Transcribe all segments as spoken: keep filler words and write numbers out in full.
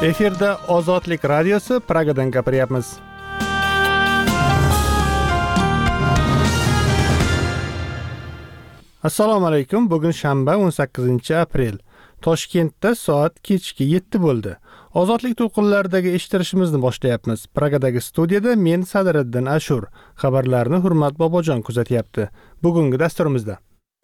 Efirda Ozodlik radiosi, Pragadan gapiryapmiz. Assalomu alaykum. Bugun shanba o'n sakkizinchi aprel. Toshkentda soat kechki yetti bo'ldi. Ozodlik to'lqinlaridagi eshittirishimizni boshlayapmiz. Pragadagi studiyada men Sadiriddin Ashur. Xabarlarni Hurmat Bobojon kuzatyapti. Bugungi dasturimizda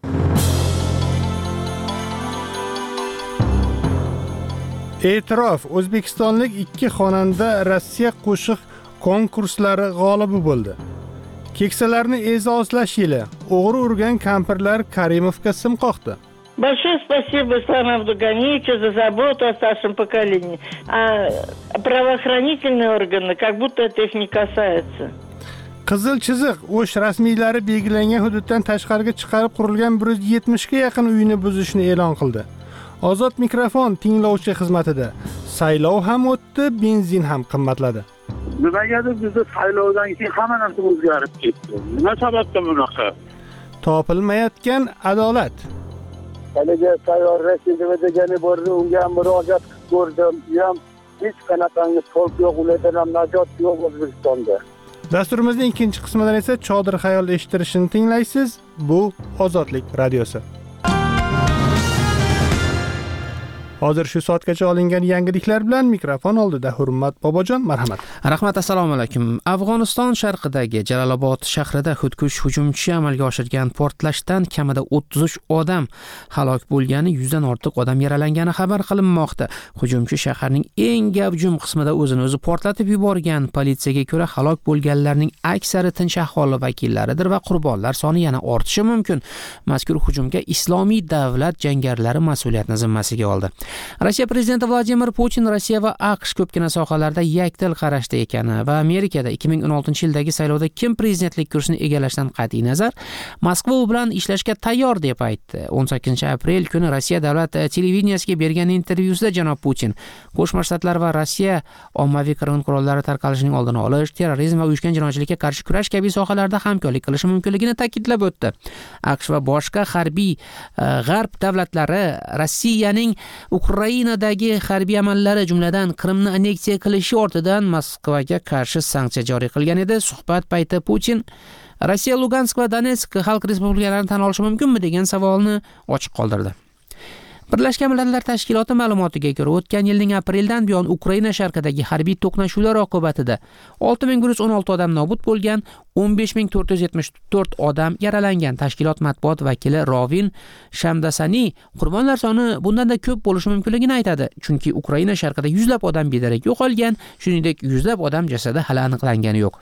E'tirof, o'zbekistonlik ikki xonanda Rossiya qo'shiq konkurslari g'olibi bo'ldi. Keksalarni e'zozlash yili. O'g'ri urgan kampirlar Karimovga sim qoqdi. Большое спасибо Исламу Абдуганиевичу за заботу о старшем поколении. А правоохранительные органы, как будто это их не касается. Qizil chiziq, o'sh rasmiylari belgilangan hududdan tashqariga chiqarib qurilgan bir yuz yetmish ga yaqin uyni buzishni e'lon qildi. Ozod mikrofon tinglovchi xizmatida. Saylov ham o'tdi, benzin ham qimmatladi. Nimagadir bizda saylovdan keyin hamma narsa o'zgarib ketdi. Nima sababdan bunaqa? Topilmayotgan adolat. Haliga sayyor Rashidova degani bordi, unga murojaat qilib ko'rdim. Ham hech qanaqangi to'lq yo'q, ulardan ham najot yo'q O'zbekistonda. Dasturimizning ikkinchi qismidan esa Chodir xayol eshittirishini tinglaysiz. Bu Ozodlik radiosi. Hozir shu soatgacha olingan yangiliklar bilan mikrofon oldida Hurmat Bobojon, marhamat. Rahmat, assalomu alaykum. Afg'oniston sharqidagi Jalolobod shahrida xudkush hujumchi amalga oshirgan portlashdan kamida o'ttiz uch odam halok bo'lgani, yuzdan ortiq odam yaralangani xabar qilinmoqda. Hujumchi shaharning eng gavjum qismida o'zini o'zi portlatib yuborgan. Politsiyaga ko'ra, halok bo'lganlarning aksari tinch aholi vakillaridir va qurbonlar soni yana ortishi mumkin. Mazkur hujumga Islomiy davlat jangarilari mas'uliyatni zimmasiga oldi. Rossiya prezidenti Vladimir Putin Rossiya va AQSh ko'pgina sohalarda yakdil qarashda ekani va Amerikada ikki ming o'n oltinchi yildagi saylovda kim prezidentlik kursini egallashdan qat'iy nazar Moskva u bilan ishlashga tayyor deb aytdi. o'n sakkizinchi aprel kuni Rossiya davlat televideniyasiga bergan intervyusida janob Putin Qo'shma Shtatlar va Rossiya ommaviy qirg'in qurollari tarqalishining oldini olish, terrorizm va uyushgan jinoyatchilikka qarshi kurash kabi sohalarda hamkorlik qilishi mumkinligini ta'kidlab o'tdi. AQSh va boshqa harbiy g'arb davlatlari Rossiyaning Ukrainadagi harbiy amallari, jumladan Qrimni anneksiya qilishi ortidan Moskvaga qarshi sanksiya joriy qilgan edi. Suhbat payti Putin Rossiya Lugansk va Donetsk xalq respublikalarini tan olishi mumkinmi degan savolni ochiq qoldirdi. Birlashgan Millatlar Tashkiloti ma'lumotiga ko'ra, o'tgan yilning apreldan buyon Ukraina sharqidagi harbiy to'qnashuvlar oqibatida olti ming bir yuz o'n olti odam nobud bo'lgan, o'n besh ming to'rt yuz yetmish to'rt odam yaralangan. Tashkilot matbuot vakili Rovin Shamdasani qurbonlar soni bundan-da ko'p bo'lishi mumkinligini aytadi, chunki Ukraina sharqida yuzlab odam bedarak yo'qolgan, shuningdek yuzlab odam jasadi hali aniqlangani yo'q.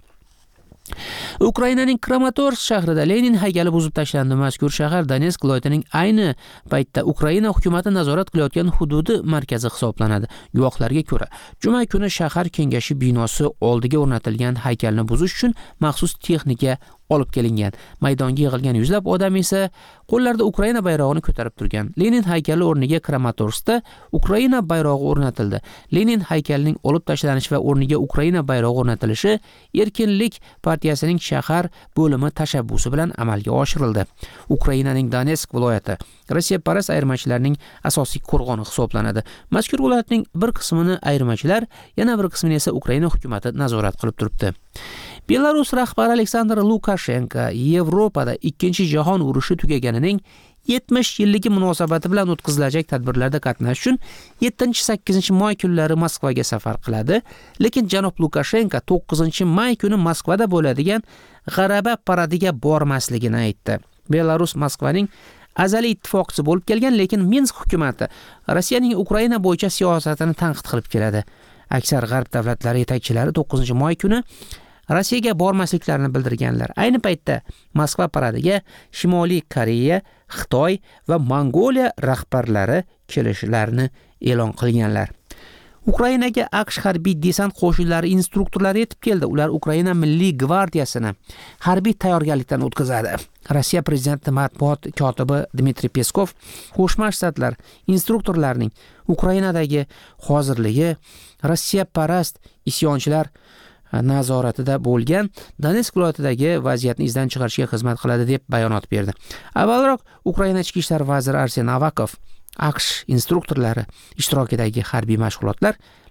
Ukrainaning Kramatorsk shahrida Lenin haykali buzib tashlandi. Mazkur shahar Donetsk viloyatining ayni paytda Ukraina hukumati nazorat qilayotgan hududi markazi hisoblanadi. Guvohlarga ko'ra, juma kuni shahar kengashi binosi oldiga o'rnatilgan haykalni buzish uchun maxsus texnika olib kelingan. Maydonga yig'ilgan yuzlab odam esa qo'llarida Ukraina bayrog'ini ko'tarib turgan. Lenin haykali o'rniga Kramatorskda Ukraina bayrog'i o'rnatildi. Lenin haykalining olib tashlanishi va o'rniga Ukraina bayrog'i o'rnatilishi Erkinlik partiyasining shahar bo'limi tashabbusi bilan amalga oshirildi. Ukrainaning Donetsk viloyati Rossiya parast ayirmachilarning asosiy qo'rg'oni hisoblanadi. Mazkur viloyatning bir qismini ayirmachilar, yana bir qismini esa Ukraina hukumati nazorat qilib turibdi. Belarus rahbari Aleksandr Lukashenko Yevropada ikkinchi jahon urushi tugaganining yetmish yilligi munosabati bilan o'tkazilajak tadbirlarda qatnashish uchun yettinchi sakkizinchi may kunlari Moskvaga safar qiladi, lekin janob Lukashenko to'qqizinchi may kuni Moskvada bo'ladigan g'alaba paradiga bormasligini aytdi. Belarus Moskvaning azaliy ittifoqchisi bo'lib kelgan, lekin Minsk hukumati Rossiyaning Ukraina bo'yicha siyosatini tanqid qilib keladi. Aksar g'arb davlatlari yetakchilari to'qqizinchi may kuni Rossiyaga bormasliklarini bildirganlar. Ayni paytda Moskva paradiga Shimoliy Koreya, Xitoy va Mongoliya rahbarlari kelishlarini e'lon qilganlar. Ukrainaga AQSh harbiy desant qo'shinlari instruktorlari yetib keldi. Ular Ukraina Milliy gvardiyasini harbiy tayyorgarlikdan o'tkazadi. Rossiya prezidenti matbuot kotibi Dmitriy Peskov Qo'shma Shtatlar instruktorlarining Ukrainadagi hozirligi Rossiya parast isyonchilar nazoratida bo'lgan Donetsk viloyatidagi vaziyatni izdan chiqarishga xizmat qiladi deb bayonot berdi. Avvalroq Ukraina ichki ishlar vaziri Arsen Avakov AQSh instruktorlari ishtirokidagi harbiy mashg'ulotlar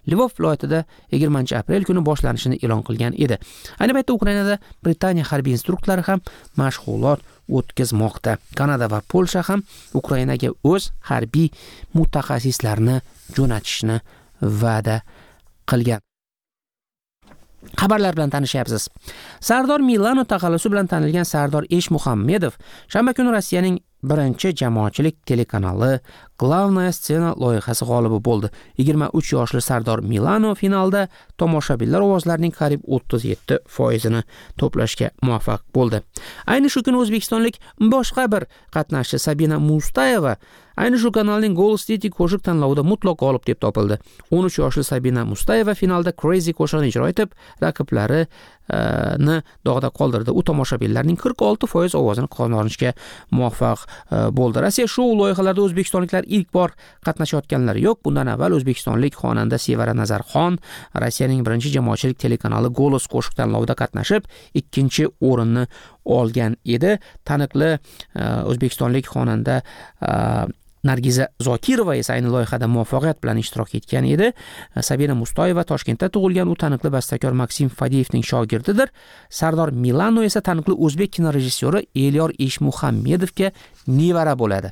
Lvov viloyatida yigirmanchi aprel kuni boshlanishini e'lon qilgan edi. Ayni paytda Ukrainada Britaniya harbiy instruktorlari ham mashg'ulot o'tkazmoqda. Kanada va Polsha ham Ukrainaga o'z harbiy mutaxassislarini jo'natishni va'da qilgan. Xabarlar bilan tanishyapsiz. Sardor Milano taxallusi bilan tanilgan Sardor Eshmuhammedov shanba kuni Rossiyaning birinchi jamoatchilik telekanali Glavnaya Scena loyihasi g'olibi bo'ldi. yigirma uch yoshli Sardor Milano finalda tomoshabinlar ovozlarining qariyb o'ttiz yetti foizini to'plashga muvaffaq bo'ldi. Ayni shu kuni o'zbekistonlik boshqa bir qatnashchi Sabina Mustayeva ayni shu kanalning Golos Дети qo'shiq tanlovida mutlaq g'olib deb topildi. o'n uch yoshli Sabina Mustayeva finalda Crazy qo'shig'ini ijro etib, raqiblari dog'da qoldirdi. U tomoshabinlarning qirq olti foiz ovozini qozonishga muvaffaq bo'ldi. Rossiya shou loyihalarida o'zbekistonliklar ilk bor qatnashayotganlari yo'q. Bundan avval o'zbekistonlik xonanda Sevara Nazarxon Rossiyaning birinchi jamoatchilik telekanali Golos qo'shiq tanlovida qatnashib, ikkinchi o'rinni olgan edi. Taniqli o'zbekistonlik xonanda Nargiza Zokirova esa ayni loyihada muvaffaqiyat bilan ishtirok etgan edi. Sabina Mustayeva Toshkentda tug'ilgan, u taniqli bastakor Maksim Fadeyevning shogirdidir. Sardor Milano esa taniqli o'zbek kinorejissyori Elyor Eshmuhammedovga nevara bo'ladi.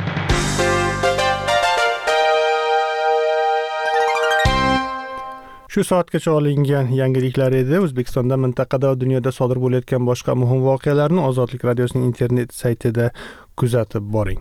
Shu soatgacha olingan yangiliklar edi. O'zbekistonda, mintaqada va dunyoda sodir bo'layotgan boshqa muhim voqealarni Ozodlik radiosining internet saytida kuzatib boring.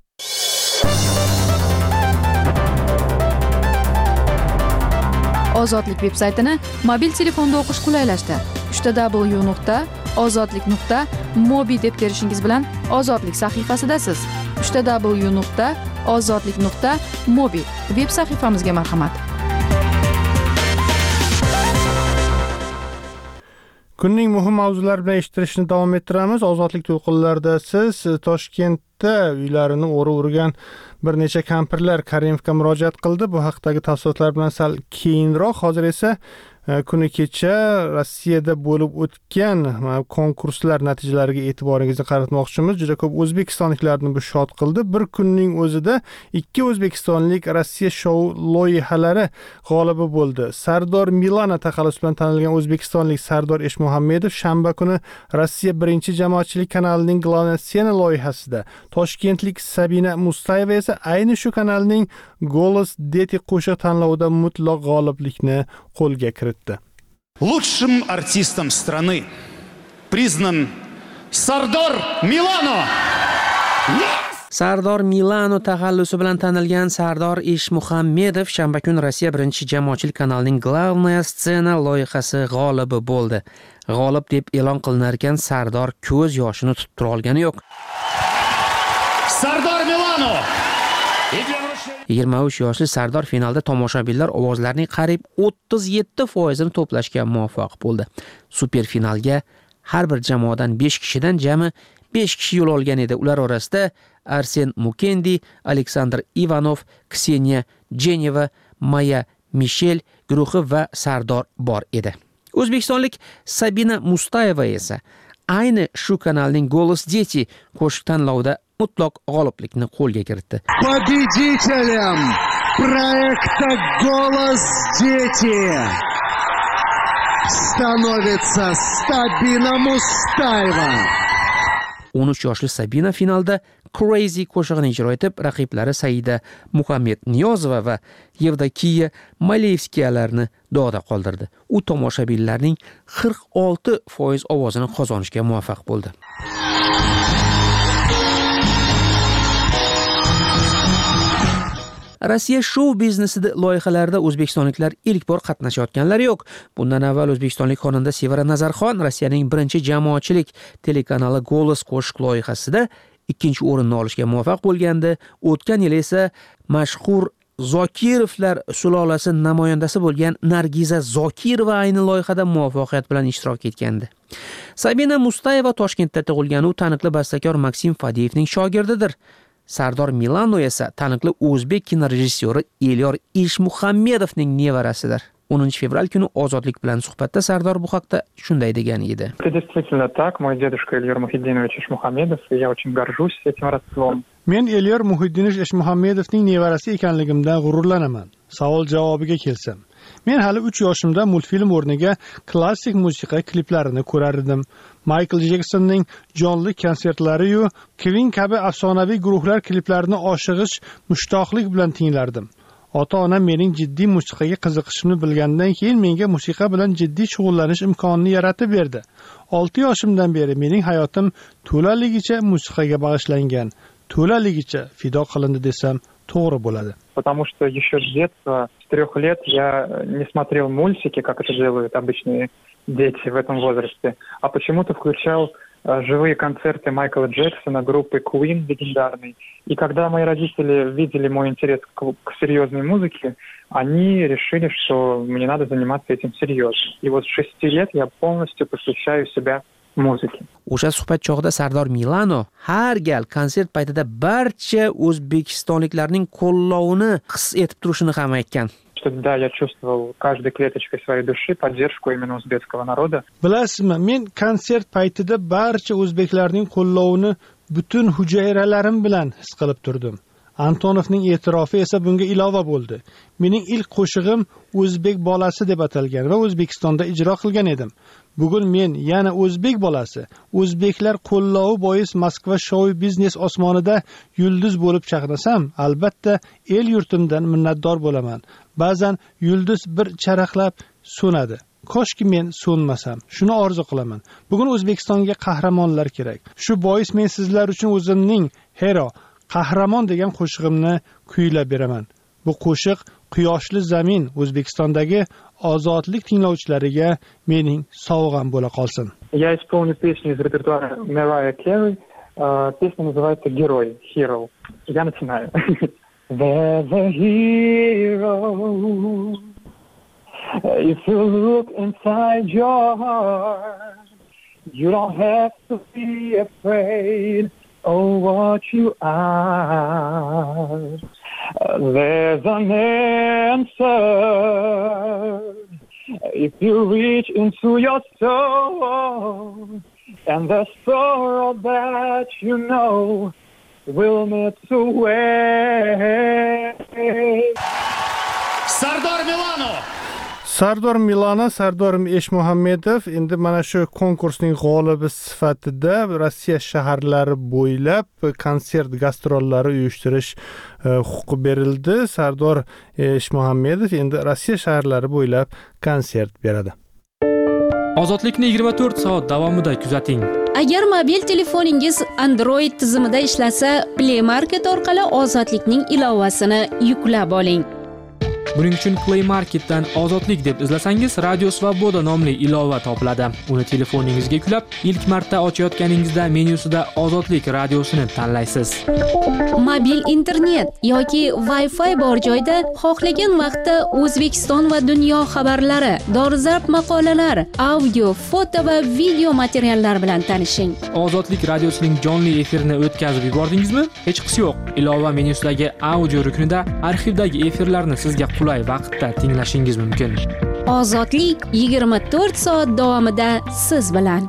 Ozodlik veb-saytini mobil telefonda o'qish qulaylashdi. w w w nuqta ozodlik nuqta mobi deb terishingiz bilan Ozodlik sahifasidasiz. w w w nuqta ozodlik nuqta mobi veb sahifamizga marhamat. Kunning muhim mavzulari bilan eshittirishni davom ettiramiz. Ozodlik to'lqinlarida siz Toshkentda uylarini o'rib urgan bir necha kampirlar Karimovga murojaat qildi. Bu haqdagi tafsilotlar bilan sal keyinroq. Hozir esa kuni kecha Rossiyada bo'lib o'tgan konkurslar natijalariga e'tiboringizni qaratmoqchimiz. Juda ko'p o'zbekistonliklarni bu shod qildi. Bir kunning o'zida ikki o'zbekistonlik Rossiya shou loyihalari g'olibi bo'ldi. Sardor Milano taxallusi bilan tanilgan o'zbekistonlik Sardor Eshmuhammedov shanba kuni Rossiya birinchi jamoatchilik kanalining Glavnaya Scena loyihasida, Toshkentlik Sabina Mustayeva esa ayni shu kanalning Golos Дети qo'shiq tanlovida mutlaq g'oliblikni qo'lga kiritdi. Лучшим артистом страны признан Sardor Milano. Sardor Milano taxallusi bilan tanilgan Sardor Eshmuhammedov shanba kuni Rossiya birinchi jamoatchilik kanalining Glavnaya Scena loyihasi g'olibi bo'ldi. G'olib deb e'lon qilinarkan Sardor ko'z yoshini tutib tura olgani yo'q. Sardor Milano. yigirma uch yoshli Sardor finalda tomoshabinlar ovozlarining qariyb o'ttiz yetti foizini to'plashga muvaffaq bo'ldi. Super finalga har bir jamoadan besh kishidan jami besh kishi yo'l olgan edi. Ular orasida Arsen Mukendi, Aleksandr Ivanov, Kseniya Jeneva, Maya Mishel guruhi va Sardor bor edi. O'zbekistonlik Sabina Mustayeva esa ayni shu kanalning Golos Дети qo'shiq tanlovida mutlaq g'oliblikni qo'lga kiritdi. Победителем проекта Golos Дети становится Sabina Mustayeva. o'n uch yoshli Sabina finalda Crazy qo'shig'ini ijro etib, raqiblari Saida Muhammad Niyozova va Yevdokiya Malevskiyalarni dog'da qoldirdi. U tomoshabinlarning qirq olti foiz ovozini qozonishga muvaffaq bo'ldi. Rossiya shou biznesida loyihalarida o'zbekistonliklar ilk bor qatnashayotganlari yo'q. Bundan avval o'zbekistonlik xonanda Sevara Nazarxon Rossiyaning birinchi jamoatchilik telekanali Golos qo'shiq loyihasida ikkinchi o'rinni olishga muvaffaq bo'lgandi. O'tgan yil esa mashhur Zokirovlar sulolasi namoyandasi bo'lgan Nargiza Zokirova ayni loyihada muvaffaqiyat bilan ishtirok etgandi. Sabina Mustayeva Toshkentda tug'ilgan, u taniqli bastakor Maksim Fadeyevning shogirdidir. Sardor Milano esa taniqli o'zbek kinorejissyori Elyor Eshmuhammedovning nevarasidir. o'ninchi fevral kuni Ozodlik bilan suhbatda Sardor bu haqda shunday degan edi. Это действительно так. Мой дедушка Эльёр Мухиддинович Eshmuhammedov, и я очень горжусь этим родством. Men Elyor Muhiddinovich Eshmuhammedovning nevarasi ekanligimdan g'ururlanaman. Savol javobiga kelsam, Men hali uch yoshimda multfilm o'rniga klassik musiqa kliplarini ko'rar edim. Michael Jacksonning jonli konsertlari-yu Queen kabi afsonaviy guruhlar kliplarini oshig'ish mushtoqlik bilan tinglardim. Ota-onam mening jiddiy musiqaga qiziqishimni bilgandan keyin menga musiqa bilan jiddiy shug'ullanish imkonini yaratib berdi. olti yoshimdan beri mening hayotim to'laligicha musiqaga bag'ishlangan, to'laligicha fido qilindi desam to'g'ri bo'ladi. Потому что еще с детства, с трех лет, я не смотрел мультики, как это делают обычные дети в этом возрасте, а почему-то включал живые концерты Майкла Джексона, группы Queen легендарной. И когда мои родители видели мой интерес к, к серьезной музыке, они решили, что мне надо заниматься этим серьезно. И вот с шести лет я полностью посвящаю себя muzika. O'sha suhbat chog'ida Sardor Milano har gal konsert paytida barcha o'zbekistonliklarning qo'llovini his etib turishini ham aytgan. Что да, я чувствовал каждой клеточкой своей души поддержку именно узбекского народа. Bilasizmi, men konsert paytida barcha o'zbeklarning qo'llovini butun hujayralarim bilan his qilib turdim. Antonovning e'tirofi esa bunga ilova bo'ldi. Mening ilk qo'shig'im O'zbek bolasi deb atalgan va O'zbekistonda ijro qilgan edim. Bugun men yana o'zbek bolasi, o'zbeklar qo'llovi bois Moskva show biznes osmonida yulduz bo'lib chaqnasam, albatta el yurtimdan minnatdor bo'laman. Ba'zan yulduz bir charaqlab so'nadi. Koshki men so'nmasam. Shuni orzu qilaman. Bugun O'zbekistonga qahramonlar kerak. Shu bois men sizlar uchun o'zimning hero, qahramon degan qo'shig'imni kuylab beraman. Bu qo'shiq Quyoshli zamin O'zbekistondagi ozodlik tinglovchilariga mening sovg'am bo'la qolsin. Я исполню песню из репертуара Mariah Carey. Песня называется «Герой», «Hero». Я начинаю. There's a hero. If you look inside your heart, you don't have to be afraid of what you are. There's an answer if you reach into your soul, and the sorrow that you know will melt away. Sardor Milano! Sardor Milano, Sardor Eshmuhammedov endi mana shu konkursning g'olibi sifatida Rossiya shaharlari bo'ylab konsert gastrollari uyushtirish huquqi berildi. Sardor Eshmuhammedov endi Rossiya shaharlari bo'ylab konsert beradi. Ozodlikni yigirma to'rt soat davomida kuzating. Agar mobil telefoningiz Android tizimida ishlasa, Play Market orqali Ozodlikning ilovasini yuklab oling. Buning uchun Play Marketdan Ozodlik deb izlasangiz, Radio Svoboda nomli ilova topiladi. Uni telefoningizga yuklab, ilk marta ochayotganingizda menyusida Ozodlik radiosini tanlaysiz. Mobil internet yoki Wi-Fi bor joyda xohlagan vaqtda O'zbekiston va dunyo xabarlari, dolzarb maqolalar, audio, foto va video materiallar bilan tanishing. Ozodlik radiosining jonli efirini o'tkazib yubordingizmi? Hech qisi yo'q. Ilova menyusidagi audio ruknida arxivdagi efirlarni sizga qulay vaqtda tinglashingiz mumkin. Ozodlik yigirma to'rt soat davomida siz bilan.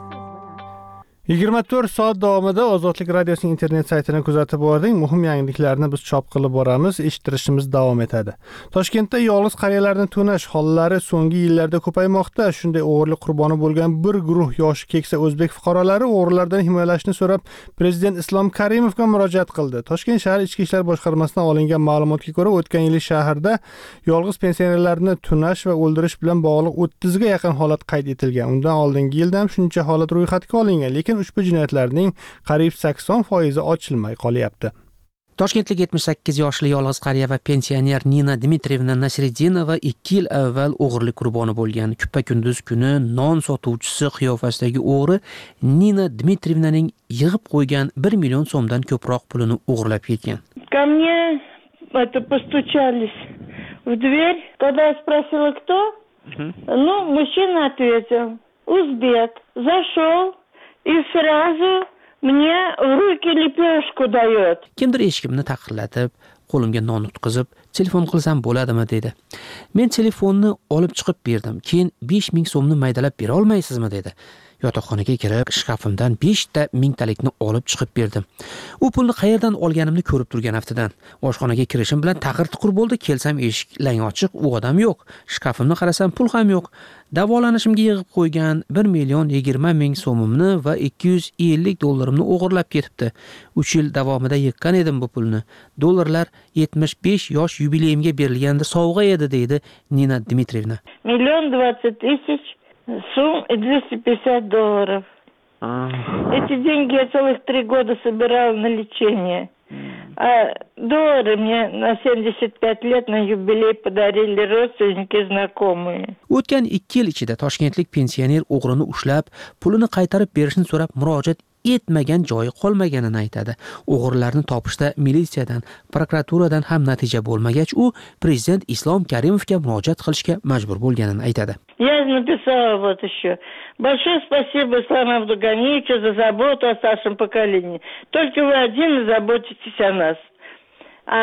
yigirma to'rt soat davomida Ozodlik radiosining internet saytini kuzatib boring. Muhim yangiliklarni biz chop qilib boramiz, eshittirishimiz davom etadi. Toshkentda yolg'iz qariyalarni tunash hollari so'nggi yillarda ko'paymoqda. Shunday o'g'irlik qurboni bo'lgan bir guruh yoshi keksa o'zbek fuqarolari o'g'rilardan himoyalashni so'rab Prezident Islom Karimovga murojaat qildi. Toshkent shahar Ichki ishlar boshqarmasidan olingan ma'lumotga ko'ra, o'tgan yil shaharda yolg'iz pensionerlarni tunash va o'ldirish bilan bog'liq o'ttiz ga yaqin holat qayd etilgan. Undan oldingi yilda ham shuncha holat ro'yxatga olingan, lekin ushbu jinoyatlarning qariyb sakson foizi ochilmay qolyapti. Toshkentlik yetmish sakkiz yoshli yolg'iz qariya va pensioner Nina Dmitrievna Nasriddinova ikki yil avval o'g'irlik qurboni bo'lgan. Kuppa-kunduz kuni non sotuvchisi qiyofasidagi o'g'ri Nina Dmitrievnaning yig'ib qo'ygan bir million so'mdan ko'proq pulini o'g'irlab ketgan. Ко мне это постучались в дверь. Когда я спросила, кто? Ну, мужчина ответил. Узбек. Зашел и сразу мне в руки лепешку дает. Kimdir eshigimni taqillatib, qo'limga non tutqizib, telefon qilsam bo'ladimi dedi. Men telefonni olib chiqib berdim. Keyin besh ming so'mni maydalab bera olmaysizmi dedi. yotoqxonaga kirib shkafimdan beshta mingtalikni olib chiqib berdim. U pulni qayerdan olganimni ko'rib turgan aftidan. Oshxonaga kirishim bilan taqir-tuqir bo'ldi. Kelsam eshik lang ochiq, u odam yo'q. Shkafimni qarasam pul ham yo'q. Davolanishimga yig'ib qo'ygan bir million yigirma ming so'mimni va ikki yuz ellik dollarimni o'g'irlab ketibdi. uch yil davomida yiqqan edim bu pulni. Dollarlar yetmish besh yosh yubileyimga berilganda sovg'a edi, deydi Nina Dmitrievna. Миллион двадцать тысяч сумм и двести пятьдесят долларов. Эти деньги я целых три года собирала на лечение. А доллары мне на семьдесят пять лет на юбилей подарили родственники, знакомые. O'tgan ikki yil ichida Toshkentlik pensioner o'g'rini ushlab, pulini qaytarib berishni so'rab murojaat etmagan joyi qolmaganini aytadi. O'g'rilarni topishda militsiyadan, prokuraturadan ham natija bo'lmagach, u prezident Islom Karimovga murojaat qilishga majbur bo'lganini aytadi. Я написала вот еще. Большое спасибо Исламу Абдуганиевичу за заботу о старшем поколении. Только вы один заботитесь о нас. А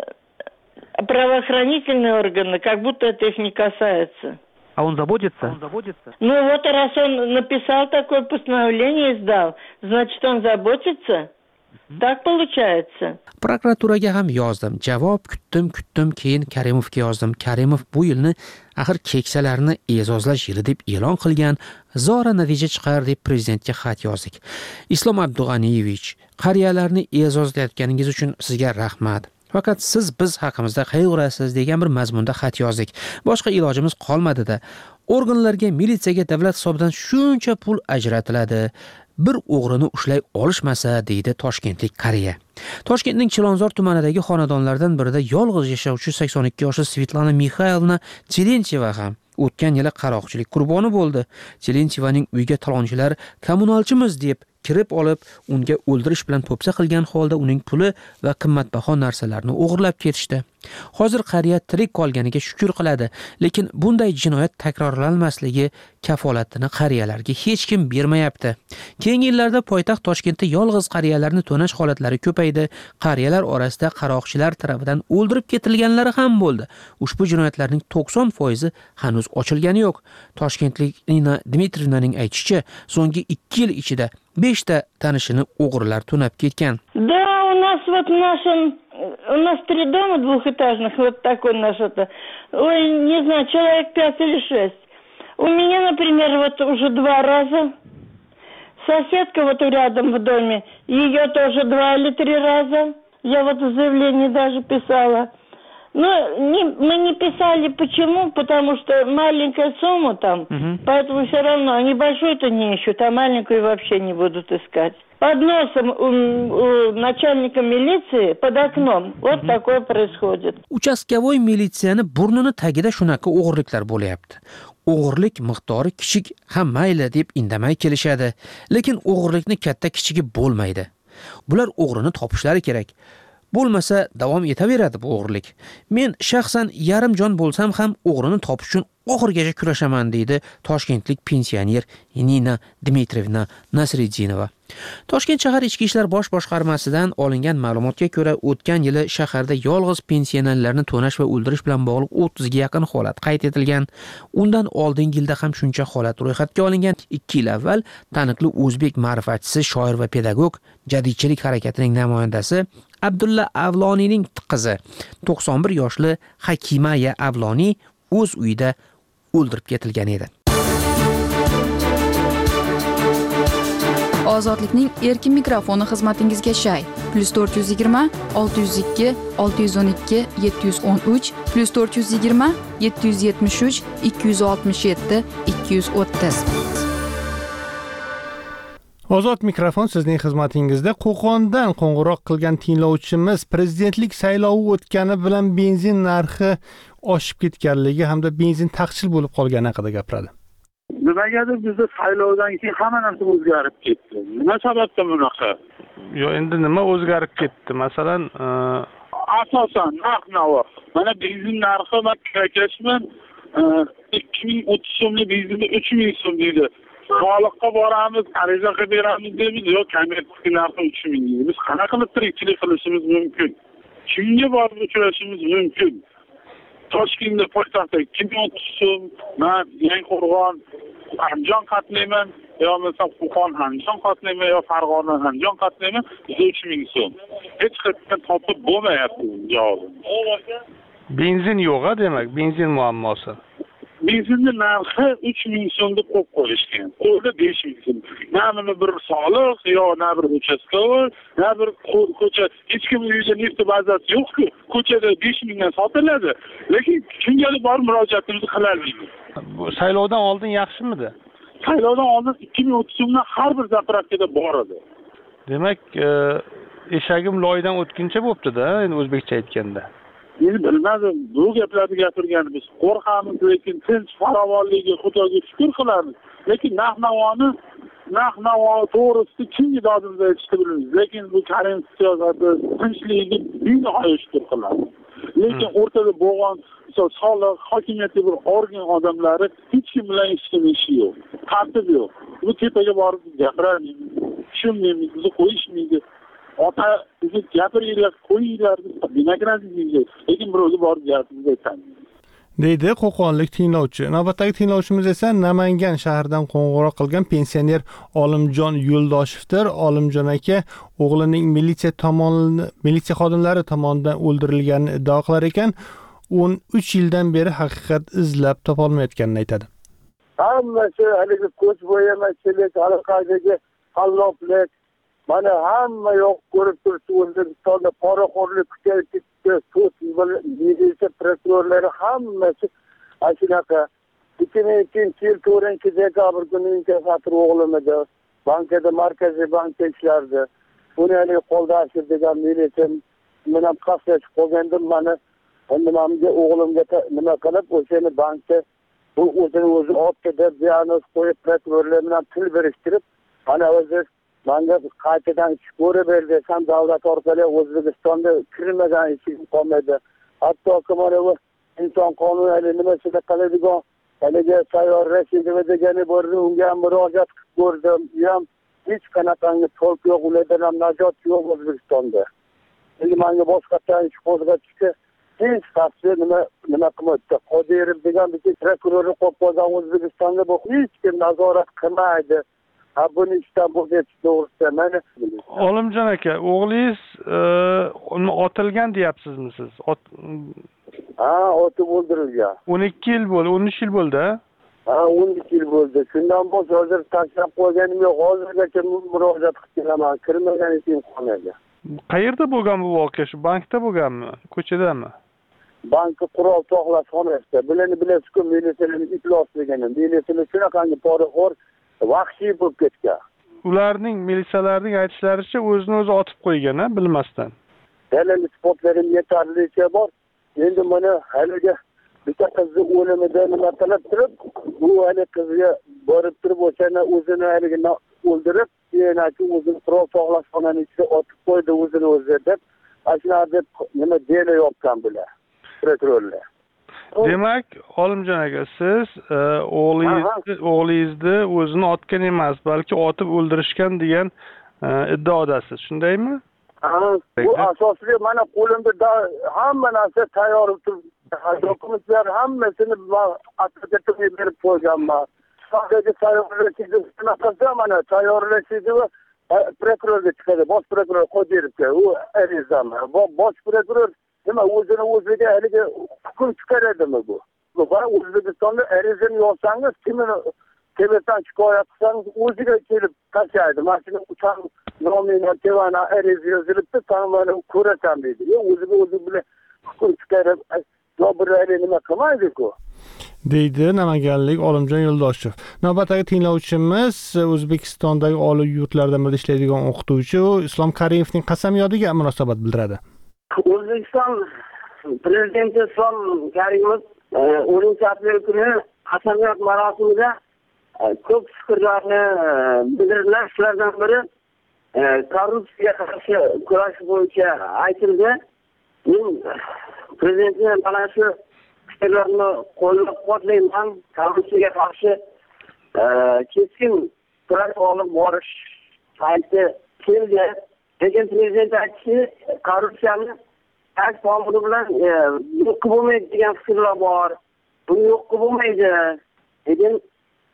правоохранительные органы, как будто это их не касается. А он заботится? Он заботится. Ну вот, раз он написал такое постановление и сдал, значит, он заботится. Так получается. Prokuraturaga ham yozdim. Javob kutdim, kutdim, keyin Karimovga yozdim. Karimov bu yilni axir keksalarni e'zozlash yili deb e'lon qilgan, zora natija chiqar deb prezidentga xat yozdik. Islom Abdug'aniyevich, qariyalarni e'zozlayotganingiz uchun sizga rahmat. Faqat siz biz haqimizda qayg'urasiz degan bir mazmunda xat yozdik. Boshqa ilojimiz qolmadi-da. Organlarga, militsiyaga davlat hisobidan shuncha pul ajratiladi. Bir o'g'rini ushlay olishmasa, deydi toshkentlik qariya. Toshkentning Chilonzor tumanidagi xonadonlardan birida yolg'iz yashovchi sakson ikki yoshli Svetlana Mixaylovna Chelencheva ham o'tgan yili qaroqchilik qurboni bo'ldi. Chelenchevaning uyiga talonchilar kommunalchimiz deb kirib olib, unga o'ldirish bilan po'pisa qilgan holda uning puli va qimmatbaho narsalarni o'g'irlab ketishdi. Hozir qariya tirik qolganiga shukr qiladi, lekin bunday jinoyat takrorlanmasligi kafolatini qariyalarga hech kim bermayapti. Keyingi yillarda poytaxt Toshkentda yolg'iz qariyalarni to'nash holatlari ko'paydi. Qariyalar orasida qaroqchilar tarafidan o'ldirib ketilganlari ham bo'ldi. Ushbu jinoyatlarning to'qson foizi hanuz ochilgani yo'q. Toshkentlik Nina Dmitrievnaning aytishicha, so'nggi ikki yil ichida beshta tanishini o'g'rilar tunab ketgan. Да, у нас вот в нашем, у нас три дома двухэтажных, вот такой наш это, ой, не знаю, человек пять или шесть. У меня, например, вот уже два раза. Соседка вот рядом в доме, ее тоже два или три раза. Я вот в заявлении даже писала. Но не, мы не писали почему, потому что маленькая сумма там, угу. Поэтому все равно они большую-то не ищут, а маленькую вообще не будут искать. Под носом у, у начальника милиции, под окном, вот угу. Такое происходит. Uchastkavoy militsiyani burnini tagida shunaqa o'g'irliklar bo'lyapti. O'g'irlik miqdori kichik ham mayli deb indamay kelishadi, lekin o'g'irlikni katta kichigi bo'lmaydi. Bular o'g'rini topishlari kerak. Bo'lmasa davom etaveradi bu o'g'irlik. Men shaxsan yarim jon bo'lsam ham o'g'rini topish uchun oxirigacha kurashaman, deydi toshkentlik pensioner Nina Dmitrievna Nasriddinova. Toshkent shahar ichki ishlar bosh boshqarmasidan olingan ma'lumotga ko'ra, o'tgan yili shaharda yolg'iz pensionerlarni to'nash va o'ldirish bilan bog'liq o'ttizga yaqin holat qayd etilgan. Undan oldingi yilda ham shuncha holat ro'yxatga olingan. ikki yil avval taniqli o'zbek ma'rifatchisi, shoir va pedagog, jadidchilik harakatining namoyandasi Abdulla Avloniyning qizi to'qson bir yoshli Hakimaya Avloniy o'z uyida o'ldirib ketilgan edi. Ozodlikning erkin mikrofoni xizmatingizga shay. plus to'rt yuz yigirma olti yuz ikki olti yuz o'n ikki yetti yuz o'n uch plus to'rt yuz yigirma yetti yuz yetmish uch ikki yuz oltmish yetti ikki yuz o'ttiz. Ozod mikrofon sizning xizmatingizda. Qo'qondan qo'ng'iroq qilgan tinglovchimiz prezidentlik saylovi o'tgani bilan benzin narxi oshib ketganligi hamda benzin taqchil bo'lib qolgani haqida gapiradi. Nimagadir bizda saylovdan keyin hamma narsa o'zgarib ketdi. Nima sababdan bunaqa? Yo, endi nima o'zgarib ketdi? Masalan, asosan narx-navo. Mana benzin narxi va kirakashman ikki ming o'ttiz so'mli benzinni uch ming so'm deydi. Soliqqa boramiz, ariza qilib beramiz deymiz, yo'q, kommersiya narxi uch ming deydi. Biz qanaqa qilib tirikchilik qilishimiz mumkin? Kimga borib uchrashimiz mumkin? Toshkentda poytaxtda ikki ming o'ttiz so'm, men Yangiqo'rg'on, Andijon qatnayman, yo mesela Qo'qon Andijon qatnaymi yo Farg'ona Andijon qatnaymi uch ming so'm. Hech qayerdan topib bo'lmayapti javobini. Benzin yo'q-a, demak, benzin muammosi. Benzinning narxi uch ming so'm deb qo'yib qo'yishgan. Qo'lda besh ming so'm. Na bir soliq, yo na bir uchastkavoy, na bir ko'cha, hech kim uyida neft bazasi yo'q-ku. Ko'chada besh mingdan sotiladi, lekin kungalik borib murojaatimizni qilaylik. Bu saylovdan oldin yaxshimidi? Saylovdan oldin ikki ming o'ttiz so'mdan har bir zapravkada bor edi. Demak, eshagim loydan o'tguncha bo'pti-da, endi o'zbekcha aytganda. Endi bilmadim, bu gaplarni gapirganimiz qo'rqamiz, lekin tinch farovonligiga Xudoga shukr qilamiz. Lekin narx-navoni, narx-navo to'g'risida kimga dodimizni aytishni bilmaymiz. Lekin bu Karim siyosati tinchligiga benihoya shukr qilamiz. Lekin o'rtada bo'lgan soliq, hokimiyatga bir organ odamlari hech kim bilan ishlamishi yo'q. Tartib yo'q. Bu tepaga borib gapiramiz. Tushunmaymiz, bizni qo'yishmaydi. Ota bizni gapiringlar, qo'yinglar, demakraziyasiz. Lekin birovga borib gapimizni aytamiz. deydi qo'qonlik tinglovchi. Navbatdagi tinglovchimiz esa Namangan shahridan qo'ng'iroq qilgan pensioner Olimjon Yo'ldoshevdir. Olimjon aka o'g'lining militsiya tomonidan militsiya xodimlari tomonidan o'ldirilganini iddao qilar ekan, o'n uch yildan beri haqiqat izlab topolmayotganini aytadi. Hammasi haligi ko'z bo'yamachilik, aloqadagi qalloblik, mana hamma yoq ko'rib turibdi. O'zbekistonda poraxo'rlik kuchayib ketdi. Sud, militsiya prokurorlari hammasi shunaqa. ikki ming ikkinchi yil to'rtinchi dekabr kuni inkasatr o'g'lim edi. Bankada, Markaziy bankda ishlardi. Uni haligi Qo'ldashev degan militsiya bilan qasdlashib qolgandim. Mana nimamga o'g'limga nima qilib, o'shani bankda bu o'zini o'zi otdi deb diagnoz qo'yib prokurorlar bilan til berishtirib, mana o'zi manga qaytadan ish ko'rib ber desam, davlat orqali O'zbekistonda kirmagan ishim qolmaydi. Hatto mana bu inson qonuni nimasida qiladigan haligi Sayyor Rashidov degani bor, unga murojaat qilib ko'rdim. Ham hech qanaqangi to'lq yo'q, ulardan ham najot yo'q O'zbekistonda. Endi menga boshqacha ish qo'zg'atishga hech qanday nima nima qilmoqda. Qodirov degan bitta prokuror qo'yib qo'ygan O'zbekistonda bu hech kim nazorat qilmaydi. Ha buni ishdan bo'g'ib to'g'risida mana. Olimjon aka, o'g'lingiz uni otilgan deyapsizmi siz? Ha, otib o'ldirilgan. o'n ikki yil bo'ldi, o'n uch yil bo'ldi. Ha, o'n ikki yil bo'ldi. Shundan bosh hozir tashlab qo'yganim yo'q. Hozirgacha murojaat qilib kelaman. Kirmagan ishim qolmagan. Qayerda bo'lgan bu voqea? Shu bankda bo'lganmi? Ko'chadami? Bankda qurol saqlash xonasida. Bilani bilasiz-ku, militsiyaning iflosligini. Militsiyalar shunaqangi poraxo'r, vahshiy bo'lib ketgan. Ularning militsiyalarning aytishlaricha o'zini o'zi otib qo'ygan-a, bilmasdan. Dalil isbotlarim yetarlicha bor. Endi mana haligi bitta qizni o'limida nima qilib turib, bu hali qizga borib turib o'shani o'zini haligi o'ldirib, yana shu o'zini qurol saqlash xonasining ichida otib qo'ydi o'zini o'zi deb, ashuna deb nima dela yopgan bular. Prokurorlar. Demak, Olimjon aka, siz o'g'lingizni o'g'lingizni o'zini otgan emas, balki otib o'ldirishgan degan iddaodasiz, shundaymi? Ha, bu asosli mana qo'limda hamma narsa tayyor turibdi. Dokumentlar hammasini advokatga berib qo'yganman. Sadece tayyorlashni qilsa mana tayyorlashni prokurorga chiqadi, bosh prokuror Qodirovga, u arizami. Bosh prokuror nima o'zini o'ziga haligi hukm chiqaradimi bu? Bu O'zbekistonda arizani yozsangiz, kimni telefondan shikoyat qilsangiz o'ziga kelib tashlaydi. Mashina uchan nomini tevana ariza yozilibdi, sen mana ko'rasan deydi. O'ziga o'zi bilan hukm chiqarib, jabrdari nima qilmaydi-ku. deydi namanganlik Olimjon Yo'ldoshev. Navbatdagi tinglovchimiz O'zbekistondagi oliy yurtlardan birida ishlaydigan o'qituvchi Islom Karimovning qasamyodiga munosabat bildiradi. O'zbekiston prezidenti Islom Karimov o'ninchi aprel kuni qasamyod marosimida ko'p fikrlarni bildirdilar. Shulardan biri korrupsiyaga qarshi kurash bo'yicha aytildi. Men prezidentning mana shu fikrlarni qo'llab-quvvatlayman. Korrupsiyaga qarshi keskin kurash olib borish payti keldi. Lekin prezident aytishi, korrupsiyani tag tomiri bilan yo'q bo'lmaydi degan fikrlar bor. Bu yo'q bo'lmaydi. Lekin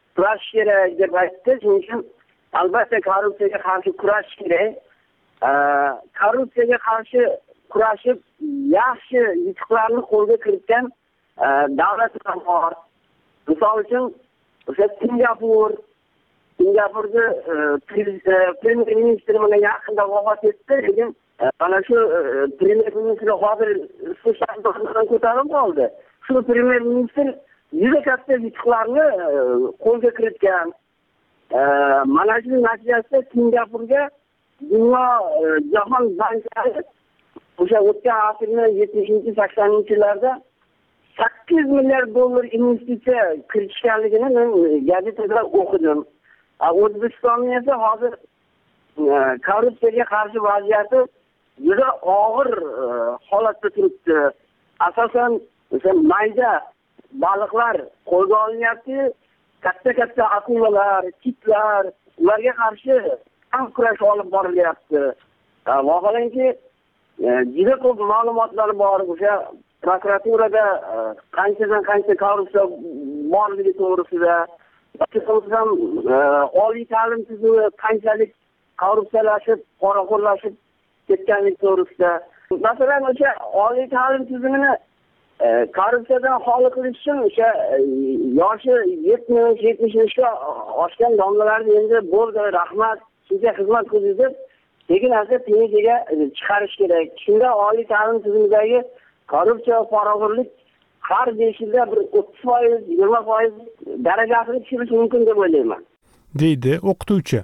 kurashish kerak deb aytdi. Shuning uchun albatta korrupsiyaga qarshi kurash kerak. Korrupsiyaga qarshi kurashib yaxshi yutuqlarni qo'lga kiritgan davlatlar bor. Misol uchun o'sha Singapur, Singapurda premyer ministr mana yaqinda vafot etdi, lekin mana shu premyer ministr hozir istiqboldan ko'tarib qoldi. Shu premyer ministr juda katta yutuqlarni qo'lga kiritgan. Mana shu natijasida Singapurga dunyo jahon banklari o'sha o'tgan asrning yetmishinchi saksoninchi yillarda sakkiz milliard dollar investitsiya kiritishganligini men gazetada o'qidim. O'zbekistonning esa hozir korrupsiyaga qarshi vaziyati juda og'ir holatda turibdi. Asosan o'sha mayda baliqlar qo'lga olinyapti, katta-katta akulalar, kitlar, ularga qarshi ham kurash olib borilyapti. Vaholanki juda ko'p ma'lumotlar bor. O'sha prokuraturada qanchadan qancha korrupsiya borligi to'g'risida, ham oliy ta'lim tizimi qanchalik korrupsiyalashib, poraxo'rlashib ketganligi to'g'risida. Masalan, o'sha oliy ta'lim tizimini korrupsiyadan xoli qilish uchun o'sha yoshi yetmish yetmish yoshga oshgan domlalarni endi bo'ldi, rahmat, sizga xizmat qildik deb lekin hozir pensiyaga chiqarish kerak. Shunda oliy ta'lim tizimidagi korrupsiya va poraxo'rlik har besh yilda bir o'ttiz foiz, yigirma foiz darajasini tushirish mumkin deb o'ylayman. Deydi o'qituvchi.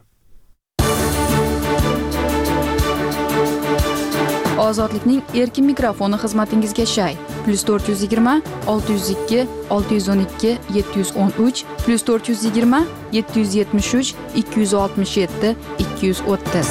Ozodlikning erkin mikrofoni xizmatingizga shay. plus to'rt yuz yigirma olti yuz ikki olti yuz o'n ikki yetti yuz o'n uch plus to'rt yuz yigirma yetti yuz yetmish uch ikki yuz oltmish yetti ikki yuz o'ttiz.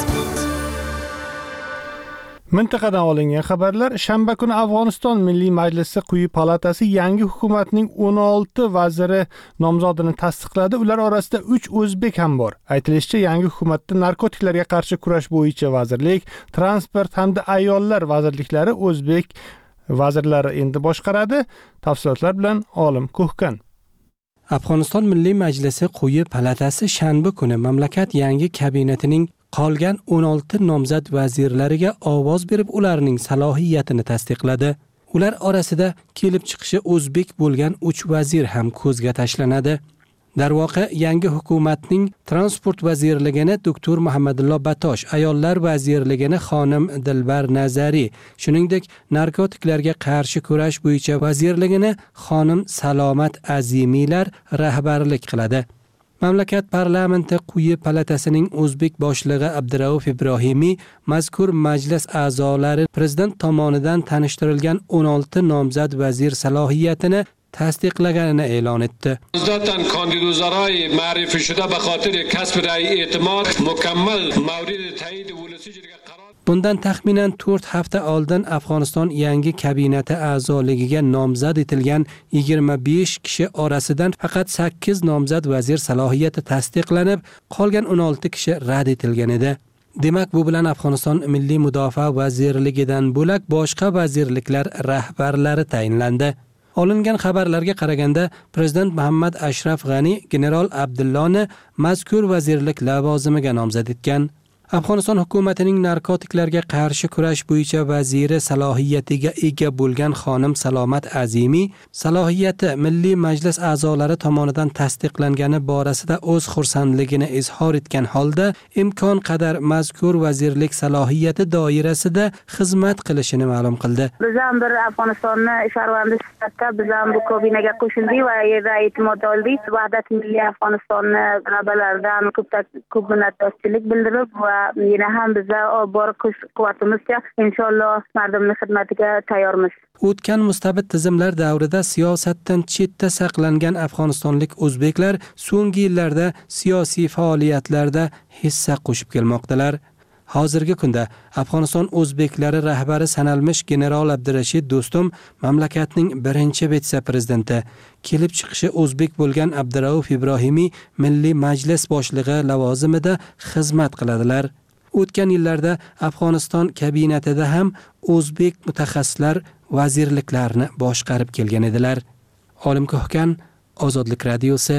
Mintaqadan olingan xabarlar. Shanba kuni Afg'oniston Milliy Majlisi quyi palatasi yangi hukumatning o'n olti vaziri nomzodini tasdiqladi. Ular orasida uch o'zbek ham bor. Aytilishicha, yangi hukumatda narkotiklarga qarshi kurash bo'yicha vazirlik, transport hamda ayollar vazirliklari o'zbek vazirlari endi boshqaradi. Tafsilotlar bilan Olim Ko'hkan. Afg'oniston Milliy Majlisi quyi palatasi shanba kuni mamlakat yangi kabinetining qolgan o'n olti nomzod vazirlariga ovoz berib ularning salohiyatini tasdiqladi. Ular orasida kelib chiqishi o'zbek bo'lgan uch vazir ham ko'zga tashlanadi. Darvoqe, yangi hukumatning transport vazirligini doktor Muhammadullo Batosh, ayollar vazirligini xonim Dilbar Nazari, shuningdek narkotiklarga qarshi kurash bo'yicha vazirligini xonim Salomat Azimiylar rahbarlik qiladi. Mamlakat parlamenti quyi palatasining o'zbek boshlig'i Abdurauf Ibrohimiy mazkur majlis a'zolari prezident tomonidan tanishtirilgan o'n olti nomzod vazir salohiyatini tasdiqlaganini e'lon etdi. Nozatan kandidozarای معرفی شده به خاطر کسب رأی اعتماد مکمل مورد تایید ولسی Bundan taxminan to'rt hafta oldin Afg'oniston yangi kabineti a'zoligiga nomzod etilgan yigirma besh kishi orasidan faqat sakkiz nomzod vazir salohiyati tasdiqlanib, qolgan o'n olti kishi rad etilgan edi. Demak, bu bilan Afg'oniston Milliy Mudofaa vazirligidan bo'lak boshqa vazirliklar rahbarlari tayinlandi. Olingan xabarlarga qaraganda, prezident Muhammad Ashraf G'ani general Abdulloni mazkur vazirlik lavozimiga nomzod etgan. Afg'oniston hukumatining narkotiklarga qarshi kurash bo'yicha vaziri salohiyatiga ega bo'lgan xonim Salomat Azimiy salohiyati Milliy Majlis a'zolari tomonidan tasdiqlangani borasida o'z xursandligini izhor etgan holda imkon qadar mazkur vazirlik salohiyati doirasida xizmat qilishini ma'lum qildi. Biz ham bir Afg'onistonni sharvandi sifatida biz ham bu kabinaga qo'shildik va yerda e'timod oldik. Vahdat milliy Afg'onistonni talabalaridan ko'p minnatdorchilik bildirib va yana ham bizda bor kuch-quvvatimizcha inshaalloh mardumning xizmatiga tayyormiz. O'tgan mustabid tizimlar davrida siyosatdan chetda saqlangan afg'onistonlik o'zbeklar so'nggi yillarda siyosiy faoliyatlarda hissa qo'shib kelmoqdalar. Hozirgi kunda Afg'oniston o'zbeklari rahbari sanalmish general Abdurashid Do'stum mamlakatning birinchi vitse-prezidenti, kelib chiqishi o'zbek bo'lgan Abdurauf Ibrohimiy Milliy Majlis boshlig'i lavozimida xizmat qiladilar. O'tgan yillarda Afg'oniston kabinetida ham o'zbek mutaxassislar vazirliklarni boshqarib kelgan edilar. Olim Ko'hkan, Ozodlik radiosi,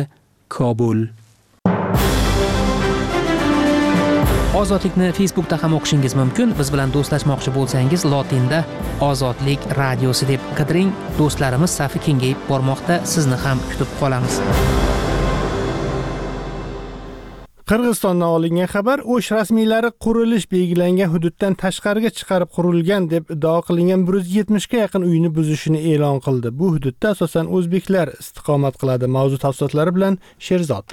Kobul. Ozodlikni Facebookda ham o'qishingiz mumkin. Biz bilan do'stlashmoqchi bo'lsangiz, lotinda Ozodlik radiosi deb qidiring. Do'stlarimiz safi kengayib bormoqda. Sizni ham kutib qolamiz. Qirg'izistondan olingan xabar, O'sh rasmiylari qurilish belgilangan hududdan tashqariga chiqarib qurilgan deb iddao qilingan bir yuz yetmish ga yaqin uyni buzishini e'lon qildi. Bu hududda asosan o'zbeklar istiqomat qiladi. Mavzu tafsilotlari bilan Sherzod.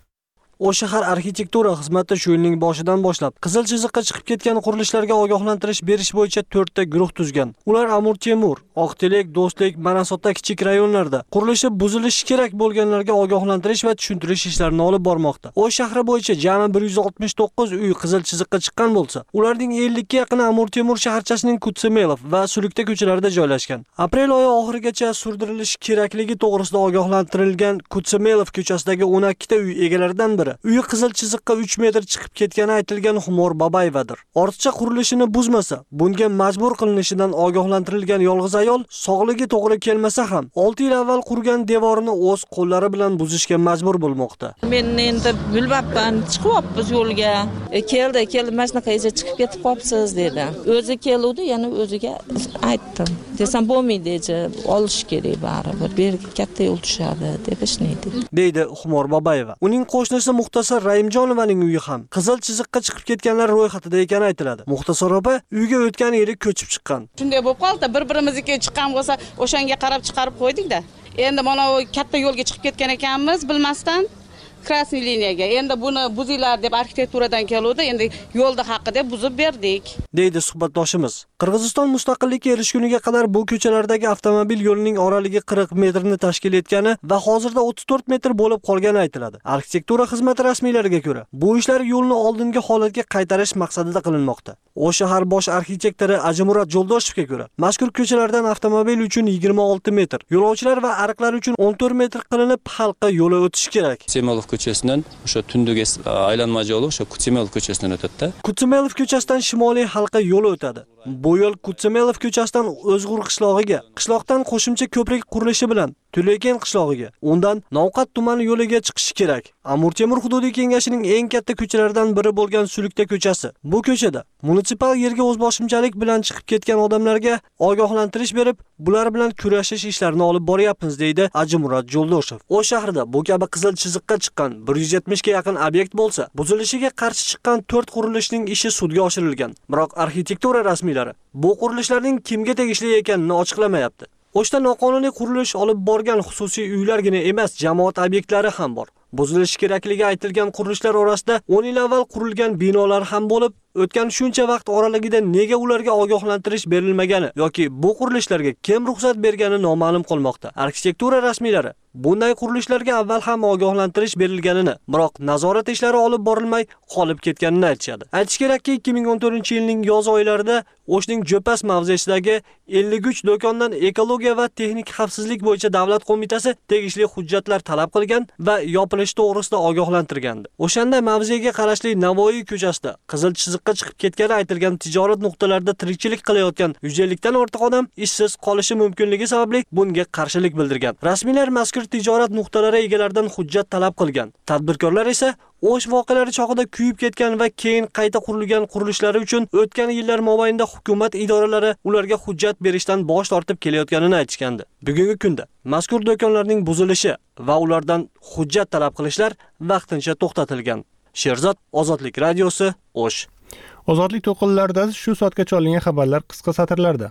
O'sh shahar arxitektura xizmati shu yilning boshidan boshlab qizil chiziqqa chiqib ketgan qurilishlarga ogohlantirish berish bo'yicha to'rtta guruh tuzgan. Ular Amur Temur, Oqtelek, Do'stlik, Manasotda kichik rayonlarda qurilishi buzilishi kerak bo'lganlarga ogohlantirish va tushuntirish ishlarini olib bormoqda. O'sh shahri bo'yicha jami bir yuz oltmish to'qqiz uy qizil chiziqqa chiqqan bo'lsa, ularning ellik ga yaqini Amur Temur shaharchasining Kutsemelov va Sulukda ko'chalarida joylashgan. Aprel oyi oxirigacha surdirilishi kerakligi to'g'risida ogohlantirilgan Kutsemelov ko'chasidagi o'n ikki ta uy egalaridan biri uyi qizil chiziqqa uch metr chiqib ketgani aytilgan Xumor Babayevadir. Ortiqcha qurilishini buzmasa, bunga majbur qilinishidan ogohlantirilgan yolg'iz ayol sog'ligi to'g'ri kelmasa ham olti yil avval qurgan devorini o'z qo'llari bilan buzishga majbur bo'lmoqda. Men endi bilmabman, chiqyapmiz yo'lga. E, keldi, keldi, mana shunaqaga chiqib ketib qolibsiz dedi. O'zi keluvdi, yana o'ziga aytdim. Desam bo'lmaydi, olish kerak baribir. Berga katta yo'l tushadi deb ishnaydi. Deydi Xumor Babayeva. Uning qo'shnisi Muxtasar Raimjonovaning uyi ham qizil chiziqqa chiqib ketganlar ro'yxatida ekani aytiladi. Muxtasar opa uyga o'tgan yili ko'chib chiqqan. Shunday bo'lib qoldi, bir-birimizga chiqqan bo'lsa, o'shanga qarab chiqarib qo'ydik-da. Endi mana katta yo'lga chiqib ketgan ekanmiz, bilmasdan Krasniy liniyaga. Endi buni buzinglar deb arxitekturadan keluvdi, endi yo'lda haqqi deb buzib berdik. Deydi suhbatdoshimiz. Qirg'iziston mustaqillikka erishguniga qadar bu ko'chalardagi avtomobil yo'lining oraligi qirq metrni tashkil etgani va hozirda o'ttiz to'rt metr bo'lib qolgani aytiladi. Arxitektura xizmati rasmiylariga ko'ra, bu ishlar yo'lni oldingi holatga qaytarish maqsadida qilinmoqda. O'sh shahar bosh arxitektori Ajimurat Joldoshevga ko'ra, mazkur ko'chalardan avtomobil uchun yigirma olti metr, yo'lovchilar va ariqlar uchun o'n to'rt metr qilinib xalqqa yo'li o'tishi kerak. Semolov ko'chasidan o'sha tunduga aylanma yo'li o'sha Kutsemelov ko'chasidan o'tadi-da. Kutsemelov ko'chasidan shimoliy halqa yo'li o'tadi. Bu yo'l Kutsemelov ko'chasidan O'zg'ur qishlog'iga, qishloqdan qo'shimcha ko'prik qurilishi bilan Tulekin qishlog'iga, undan Novqat tumani yo'liga chiqishi kerak. Amur Temur hududiy kengashining eng katta ko'chalaridan biri bo'lgan Sulukda ko'chasi. Bu ko'chada munisipal yerga o'zboshimchalik bilan chiqib ketgan odamlarga ogohlantirish berib, bular bilan kurashish ishlarini olib boryapmiz, deydi Ajimurat Jo'ldoshev. O'sh shahrida bu kabi qizil chiziqqa chiqqan bir yuz yetmish ga yaqin obyekt bo'lsa, buzilishiga qarshi chiqqan to'rt qurilishning ishi sudga oshirilgan. Biroq arxitektura rasmiylari bu qurilishlarning kimga tegishli ekanini ochiqlamayapti. O'shda noqonuniy qurilish olib borgan xususiy uylargina emas, jamoat obyektlari ham bor. Buzilishi kerakligi aytilgan qurilishlar orasida o'n yil avval qurilgan binolar ham bo'lib, o'tgan shuncha vaqt oraligida nega ularga ogohlantirish berilmagani yoki bu qurilishlarga kim ruxsat bergani noma'lum qolmoqda. Arxitektura rasmiylari bunday qurilishlarga avval ham ogohlantirish berilganini, biroq nazorat ishlari olib borilmay qolib ketganini aytishadi. Aytish kerakki, ikki ming o'n to'rtinchi yilning yoz oylarida O'shning Jo'pas mavzesidagi ellik uch do'kondan ekologiya va texnik xavfsizlik bo'yicha davlat qo'mitasi tegishli hujjatlar talab qilgan va yopilish to'g'risida ogohlantirgandi. O'shanda mavzega qarashli Navoiy ko'chasida qizil chiziqqa chiqib ketgani aytilgan tijorat nuqtalarida tirikchilik qilayotgan yuz ellik dan ortiq odam ishsiz qolishi mumkinligi sababli bunga qarshilik bildirgan. Rasmiylar mazkur tijorat nuqtalari egalaridan hujjat talab qilgan. Tadbirkorlar esa O'sh voqealari chog'ida kuyib ketgan va keyin qayta qurilgan qurilishlari uchun o'tgan yillar mobaynida hukumat idoralari ularga hujjat berishdan bosh tortib kelayotganini aytishgandi. Bugungi kunda mazkur do'konlarning buzilishi va ulardan hujjat talab qilishlar vaqtincha to'xtatilgan. Sherzod, Ozodlik radiosi, O'sh. Ozodlik to'qinlarida shu soatgacha olingan xabarlar qisqa satrlarda.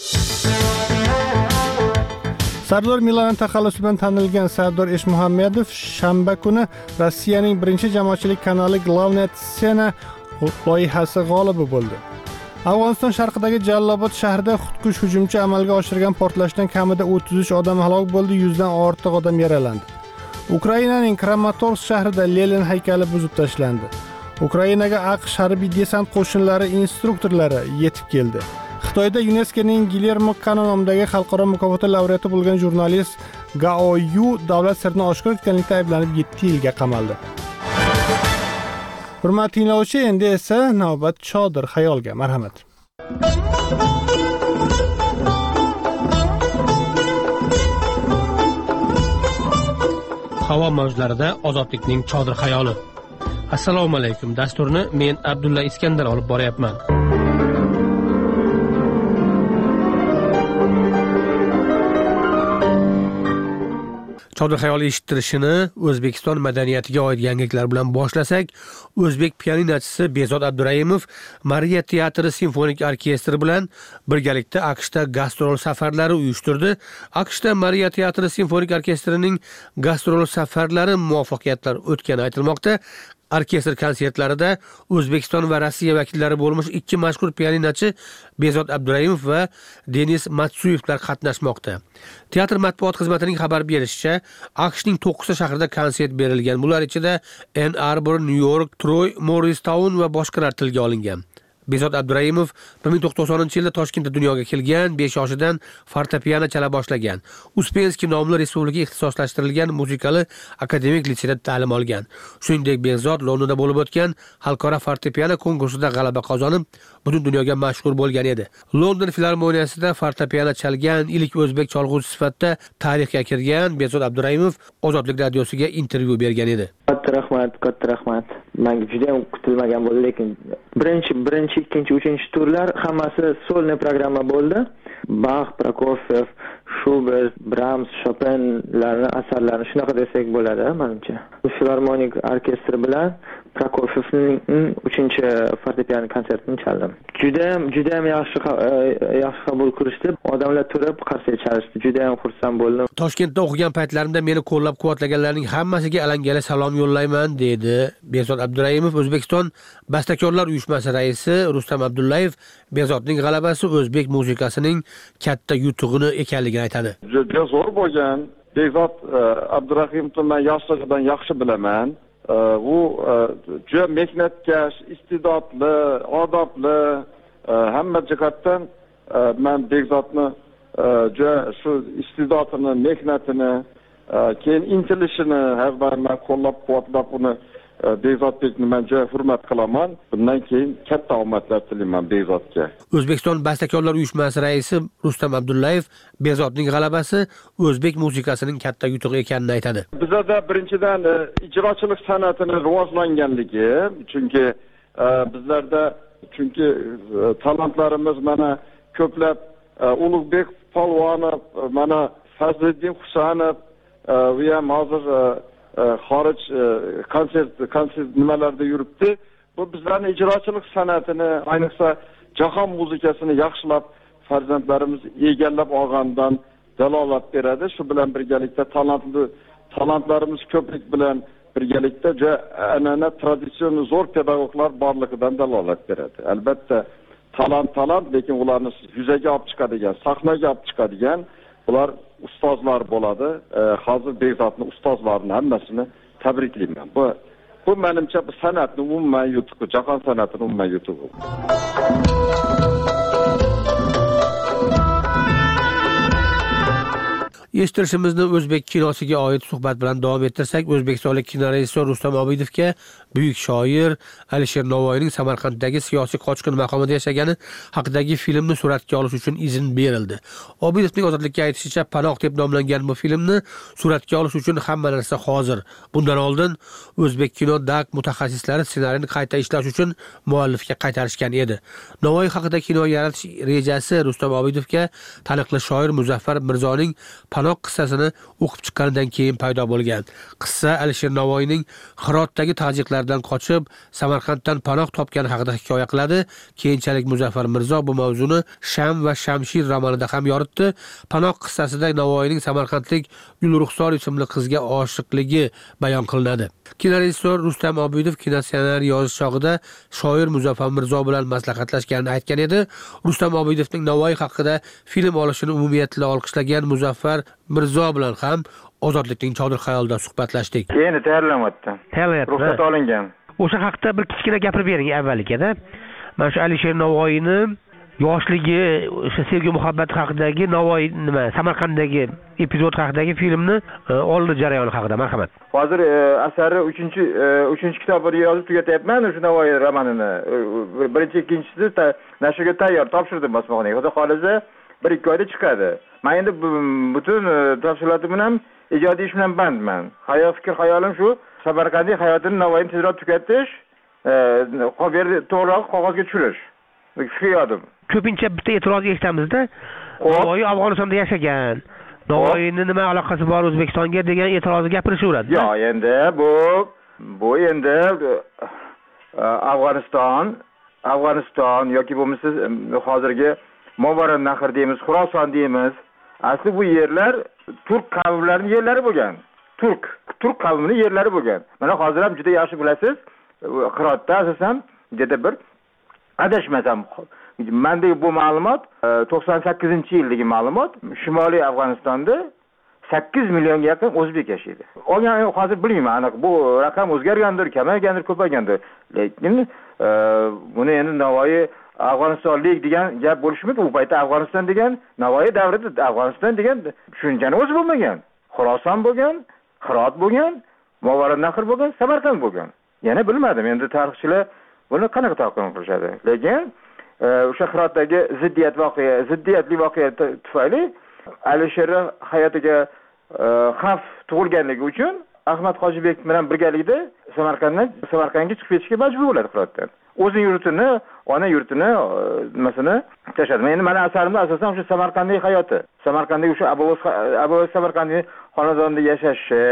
Sardor Milano taxallusi bilan tanilgan Sardor Eshmuhammedov shanba kuni Rossiyaning birinchi jamoatchilik kanali Glavnaya Scena loyihasi g'olibi bo'ldi. Afg'oniston sharqidagi Jallobod shahrida xudkush hujumchi amalga oshirgan portlashdan kamida o'ttiz uch odam halok bo'ldi, yuz dan ortiq odam yaralandi. Ukrainaning Kramatorsk shahrida Lenin haykali buzib tashlandi. Ukrainaga AQSh harbiy desant qo'shinlari instruktorlari yetib keldi. Xitoyda YuNESKOning Gilermo Kano nomidagi xalqaro mukofoti laureati bo'lgan jurnalist Gao Yu davlat sirini oshkor etganlikda ayblanib yetti yilga qamaldi. Hurmatli tinglovchi, endi esa navbat Chodir xayolga. Marhamat. havo mavzularida ozodlikning chodir xayoli. Assalomu alaykum. Dasturni men Abdulla Iskandar olib boryapman. Chodir xayoli eshittirishini O'zbekiston madaniyatiga oid yangiliklar bilan boshlasak, o'zbek pianinachisi Behzod Abduraimov Mariya teatri simfonik orkestri bilan birgalikda AQShda gastrol safarlari uyushtirdi. AQShda Mariya teatri simfonik orkestrining gastrol safarlari muvaffaqiyatli o'tgani aytilmoqda. Orkestr konsertlarida O'zbekiston va Rossiya vakillari bo'lmish ikki mashhur pianinachi Behzod Abduraimov va Denis Matsuyevlar qatnashmoqda. Teatr matbuot xizmatining xabar berishicha, AQShning to'qqizta shahrida konsert berilgan. Bular ichida Ann Arbor, New York, Troy, Morristown va boshqalar tilga olingan. Behzod Abduraimov bir ming to'qqiz yuz to'qsoninchi yilda Toshkentda dunyoga kelgan, besh yoshidan fortepiano chala boshlagan. Uspensky nomli respublika ixtisoslashtirilgan muzikali akademik litseyda ta'lim olgan. Shuningdek, Behzod Londonda bo'lib o'tgan xalqaro fortepiano konkursida g'alaba qozonib, butun dunyoga mashhur bo'lgan edi. London filharmoniyasida fortepiano chalgan ilk o'zbek cholg'uvchi sifatida tarixga kirgan Behzod Abduraimov Ozodlik radiosiga intervyu bergan edi. Katta rahmat, katta rahmat. Menga juda ham kutilmagan bo'ldi, lekin birinchi, birinchi, ikkinchi, uchinchi turlar hammasi solniy programma bo'ldi. Bach, Prokofiev, Schubert, Brahms, Chopinlarning asarlarini shunaqa desak bo'ladi, menimcha. Filarmonik orkestri bilan Prokofievning uchinchi fortepiano konsertini chaldim. Juda ham, juda ham yaxshi yaxshi qabul qilishdi. Odamlar turib qarshi chalishdi. Juda ham xursand bo'ldim. Toshkentda o'qigan paytlarimda meni qo'llab-quvvatlaganlarning hammasiga alangali salom yo'llayman, dedi Behzod Abduraimov. O'zbekiston Bastakorlar uyushmasi raisi Rustam Abdullayev Behzodning g'alabasi o'zbek musiqasining katta yutug'ini ekanligini aytadi. Juda zo'r bo'lgan. Behzod Abduraimovni men yoshligidan yaxshi bilaman. U juda mehnatkash, iste'dodli, odobli, hamma jihatdan men Behzodni juda shu iste'dodini, mehnatini, keyin intilishini har doim qo'llab-quvvatlab uni Behzodbekni men juda hurmat qilaman. Bundan keyin katta omadlar tilayman Behzodga. O'zbekiston Bastakorlar uyushmasi raisi Rustam Abdullayev Behzodning g'alabasi o'zbek musiqasining katta yutug'i ekanini aytadi. Bizda birinchidan ijrochilik san'atini rivojlanganligi, chunki bizlarda chunki talantlarimiz mana ko'plab Ulug'bek Polvonov, mana Fazliddin Husanov va ham hozir xorij konsert konsert nimalarda yuribdi. Bu bizlarning ijrochilik san'atini, ayniqsa jahon muzikasini yaxshilab farzandlarimiz egallab olgandan dalolat beradi. Shu bilan birgalikda talantli talantlarimiz ko'plik bilan birgalikda an'ana traditsion zo'r pedagoglar borligidan dalolat beradi. Albatta talant talant, lekin ularni yuzaga olib chiqadigan, sahnaga olib chiqadigan ular ustozlar bo'ladi. Hozir Behzodning ustozlarini hammasini tabriklayman. Bu bu menimcha bu san'atning umuman yutug'i, jahon san'atining umuman yutug'i. Eshittirishimizni o'zbek kinosiga oid suhbat bilan davom ettirsak, o'zbekistonlik kinorejissyor Rustam Obidovga buyuk shoir Alisher Navoiyning Samarqanddagi siyosiy qochqin maqomida yashagani haqidagi filmni suratga olish uchun izn berildi. Obidovning Ozodlikka aytishicha, Panoh deb nomlangan bu filmni suratga olish uchun hamma narsa hozir. Bundan oldin o'zbek kino dak mutaxassislari ssenariyni qayta ishlash uchun muallifga qaytarishgan edi. Navoiy haqida kino yaratish rejasi Rustam Obidovga taniqli shoir Muzaffar Mirzoning Panoh qissasini o'qib chiqqanidan keyin paydo bo'lgan. Qissa Alisher Navoiyning Hirotdagi tojiklardan qochib Samarqanddan panoh topgani haqida hikoya qiladi. Keyinchalik Muzaffar Mirzo bu mavzuni Sham va Shamshir romanida ham yoritdi. Panoh qissasida Navoiyning samarqandlik Gulruxsor ismli qizga oshiqligi bayon qilinadi. Kinorejissyor Rustam Obidov kinossenariy yozish chog'ida shoir Muzaffar Mirzo bilan maslahatlashganini aytgan edi. Rustam Obidovning Navoiy haqida film olishini umumiyatla olqishlagan Muzaffar Mirzo bilan ham Ozodlikning chodir xayolida suhbatlashdik. Keyin tayyorlanyapti. Tayyorlanyapti. Ruxsat olingan. O'sha haqida bir kichkina gapirib bering avvaligida. Mana shu Alisher Navoiyni yoshligi, o'sha sevgi muhabbat haqidagi Navoiy nima, Samarqanddagi epizod haqidagi filmni oldi jarayoni haqida marhamat. Hozir asari uchinchi uchinchi kitobini yozib tugatyapman, o'sha Navoiy romanini. Birinchi, ikkinchisi nashrga tayyor topshirdim bosmoqniga. Xudo xolisa bir ikki oyda chiqadi. men endi butun tafsilotim bilan ijodiy ish bilan bandman. Hayot fikr hayolim shu, Samarqandning hayotini Navoiyni tezroq tugatish, qolgan to'g'riroq qog'ozga tushirish. Fikriyotim. Ko'pincha bitta e'tiroz eshitamizda, Navoiy Afg'onistonda yashagan. Navoiyning nima aloqasi bor O'zbekistonga degan e'tirozni gapirishaveradi. Yo'q, endi bu bu endi Afg'oniston, Afg'oniston yoki bo'lmasa hozirgi Movaran Nahr deymiz, Xuroson deymiz. Asli bu yerlar turk qavmlarining yerlari bo'lgan. Turk, turk qavmining yerlari bo'lgan. Mana hozir ham juda yaxshi bilasiz, Qirotda asosan juda bir adashmasam, mendagi bu ma'lumot to'qson sakkizinchi yildagi ma'lumot, Shimoliy Afg'onistonda sakkiz millionga yaqin o'zbek yashaydi. Olgan hozir bilmayman, aniq bu raqam o'zgargandir, kamaygandir, ko'paygandir. Lekin buni endi Navoiy Afg'onistonlik degan gap bo'lishmidi. U paytda Afg'oniston degan Navoiy davrida Afg'oniston degan tushunchani o'zi bo'lmagan. Xuroson bo'lgan, Qirot bo'lgan, Movaran Nahr bo'lgan, Samarqand bo'lgan. Yana bilmadim, endi tarixchilar buni qanaqa talqin qilishadi. Lekin o'sha Qirotdagi ziddiyat voqea, ziddiyatli voqea tufayli Alisher hayotiga xavf tug'ilganligi uchun Ahmad Hojibek bilan birgalikda Samarqanddan Samarqandga chiqib ketishga majbur bo'ladi Qirotdan. O'zining yurtini, ona yurtini nimasini tashladi. Endi meni asarimda asosan o'sha Samarqandning hayoti, Samarqanddagi o'sha Abu Samarqandning xonadonida yashashi,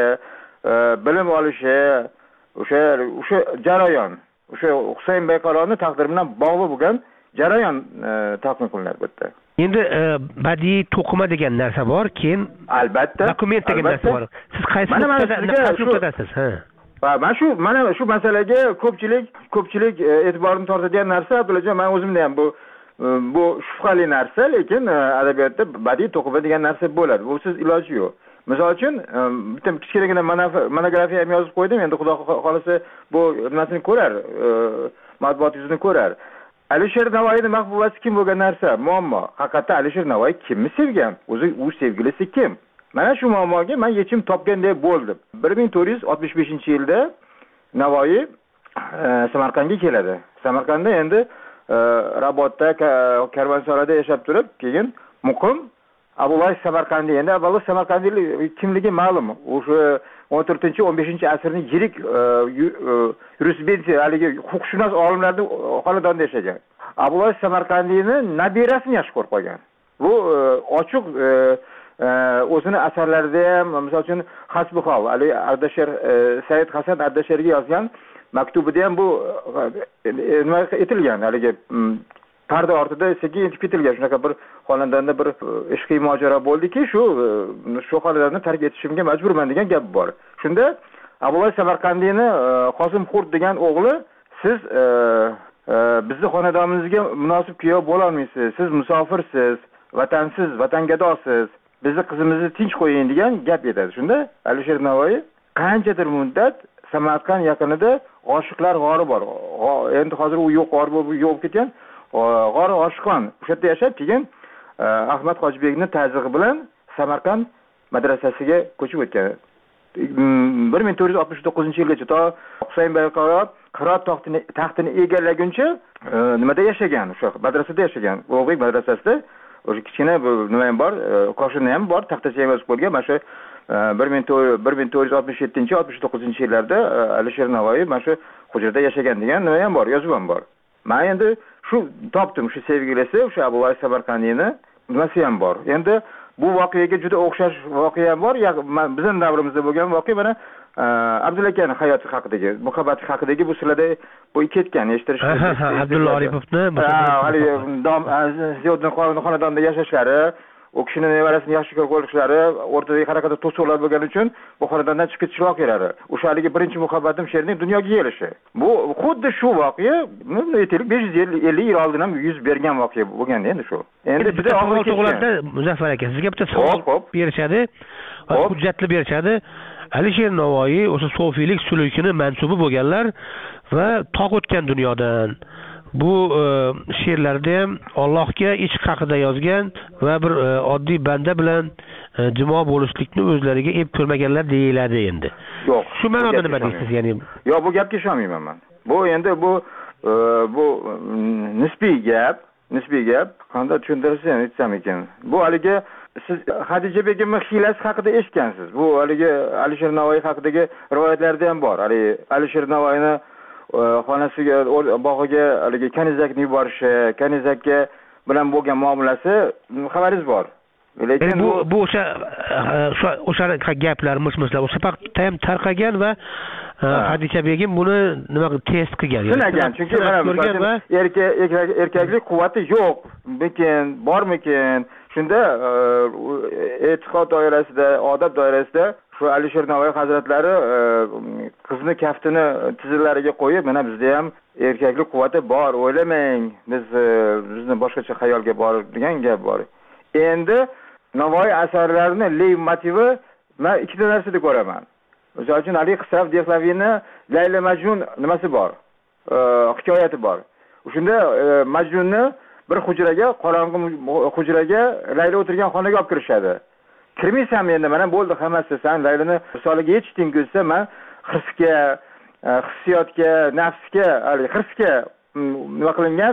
bilim olishi, o'sha o'sha jarayon, o'sha Husayn Bayqalonning taqdiri bilan bog'liq bo'lgan jarayon taqdim qilinadi bu yerda. Endi badiiy to'qima degan narsa bor, keyin albatta dokument degan narsa bor. Siz qaysi nuqtadasiz? Ha. Va men shu mana shu masalaga ko'pchilik ko'pchilik e'tiborini tortadigan narsa, Abdullajon, men o'zimda ham bu bu shubhali narsa, lekin adabiyotda badiiy to'qima degan narsa bo'ladi. Bu siz iloji yo'q. Misol uchun bitta kichkinagina monografiya ham yozib qo'ydim. Endi xudo xolasa bu nimasini ko'rar, matbuot yuzini ko'rar. Alisher Navoiyning mahbubasi kim bo'lgan narsa? Muammo. Haqiqatda Alisher Navoiy kimni sevgan? O'zi u sevgilisi kim? Mana shu muammoga men yechim topgandek bo'ldim. bir ming to'rt yuz oltmish beshinchi yilda Navoiy Samarqandga keladi. Samarqandda endi Rabotda, karvonsaroyda yashab turib, keyin muqim Abulay Samarqandiy. Endi avvalo Samarqandiylik kimligi ma'lum. O'sha o'n to'rtinchi o'n beshinchi asrning yirik yurisprudensiya, haligi huquqshunos olimlarning xonadonida yashagan. Abulay Samarqandiyni nabirasini yaxshi ko'rib qolgan. Bu ochiq o'zini asarlarida ham, misol uchun Hasbuhol, Ali Ardashar, Said Hasan Ardasharga yozgan maktubida ham bu nima etilgan, haligi parda ortida sekin yetib ketilgan. Shunaqa bir xonadonda bir ishqiy mojaro bo'ldiki, shu shu xonadonni tark etishimga majburman degan gap bor. Shunda Abulay Samarqandiyni Qosim Xurt degan o'g'li, siz bizni xonadonimizga munosib kuyov bo'la olmaysiz. Siz musofirsiz, vatansiz, vatangadosiz. Bizni qizimizni tinch qo'ying degan gap etadi. Shunda Alisher Navoiy qanchadir muddat Samarqand yaqinida Oshiqlar g'ori bor. Endi hozir u yo'q, g'or bo'lib yo'q ketgan. G'or Oshiqon. O'sha yerda yashab, keyin Ahmad Hojibekning tazig'i bilan Samarqand madrasasiga ko'chib o'tgan. bir ming to'rt yuz oltmish to'qqizinchi yilgacha to Husayn Bayqalon Qirot taxtini taxtini egallaguncha nimada yashagan, o'sha madrasada yashagan. Ulug'bek madrasasida o'sha kichkina nima ham bor, qo'shini ham bor, taxtacha ham yozib qo'ygan. Mana shu bir ming to'rt yuz oltmish yettinchi oltmish to'qqizinchi yillarda Alisher Navoiy mana shu hujrada yashagan degan nima ham bor, yozuv ham bor. Men endi shu topdim, shu sevgilisi, o'sha Abulay Samarqandiyni nimasi ham bor. Endi bu voqeaga juda o'xshash voqea ham bor. Bizning davrimizda bo'lgan voqea mana Abdulla akaning hayoti haqidagi, muhabbati haqidagi bu sizlarda bu ketgan, eshittirish. Abdulla Oripovni, hali Ziyodning xonadonida yashashlari, u kishining nevarasini yaxshi ko'rib qolishlari, o'rtadagi qanaqadir to'siqlar bo'lgani uchun bu xonadondan chiqib ketish voqealari. O'sha haligi birinchi muhabbatim she'rining dunyoga kelishi. Bu xuddi shu voqea, aytaylik besh yuz ellik yil oldin ham yuz bergan voqea bo'lgan endi shu. Endi bitta savol tug'iladi, Muzaffar aka, sizga bitta savol berishadi va hujjatli berishadi. Alisher Navoiy o'sha sufiylik sulukini mansubi bo'lganlar va toq o'tgan dunyodan. Bu she'rlarda ham Allohga ishq haqida yozgan va bir oddiy banda bilan jimo bo'lishlikni o'zlariga ep ko'rmaganlar deyiladi endi. Yo'q. Shu ma'noda nima deysiz, ya'ni? Yo'q, bu gapga ishonmayman men. Bu endi bu bu nisbiy gap, nisbiy gap. Qanday tushuntirishim aytsam ekan. Bu haligi siz Xadija begimning hiylasi haqida eshitgansiz. Bu haligi Alisher Navoiy haqidagi rivoyatlarda ham bor. Haligi Alisher Navoiyni xonasiga, bog'iga haligi kanizakni yuborishi, kanizakka bilan bo'lgan muomalasi xabaringiz bor. Lekin bu bu o'sha o'sha gaplar, mis-mislar o'sha vaqtda ham tarqagan va Xadija begim buni nima test qilgan. Sinagan, chunki mana erkak erkaklik quvvati yo'q, lekin bormikin? Shunda e'tiqod doirasida, odat doirasida shu Alisher Navoiy hazratlari qizni kaftini tizillariga qo'yib, mana bizda ham erkaklik quvvati bor, o'ylamang, biz bizni boshqacha xayolga bor degan gap bor. Endi Navoiy asarlarini leytmotivi men ikkita narsada ko'raman. Misol uchun Ali Qisraf Dehlaviyni Layla Majnun nimasi bor? Hikoyati bor. Shunda Majnunni bir hujraga, qorong'i hujraga Layla o'tirgan xonaga olib kirishadi. Kirmaysanmi endi, mana bo'ldi hammasi, sen Laylani misoliga yetishding desa, men hirsga, hissiyotga, nafsga, hali hirsga nima qilingan,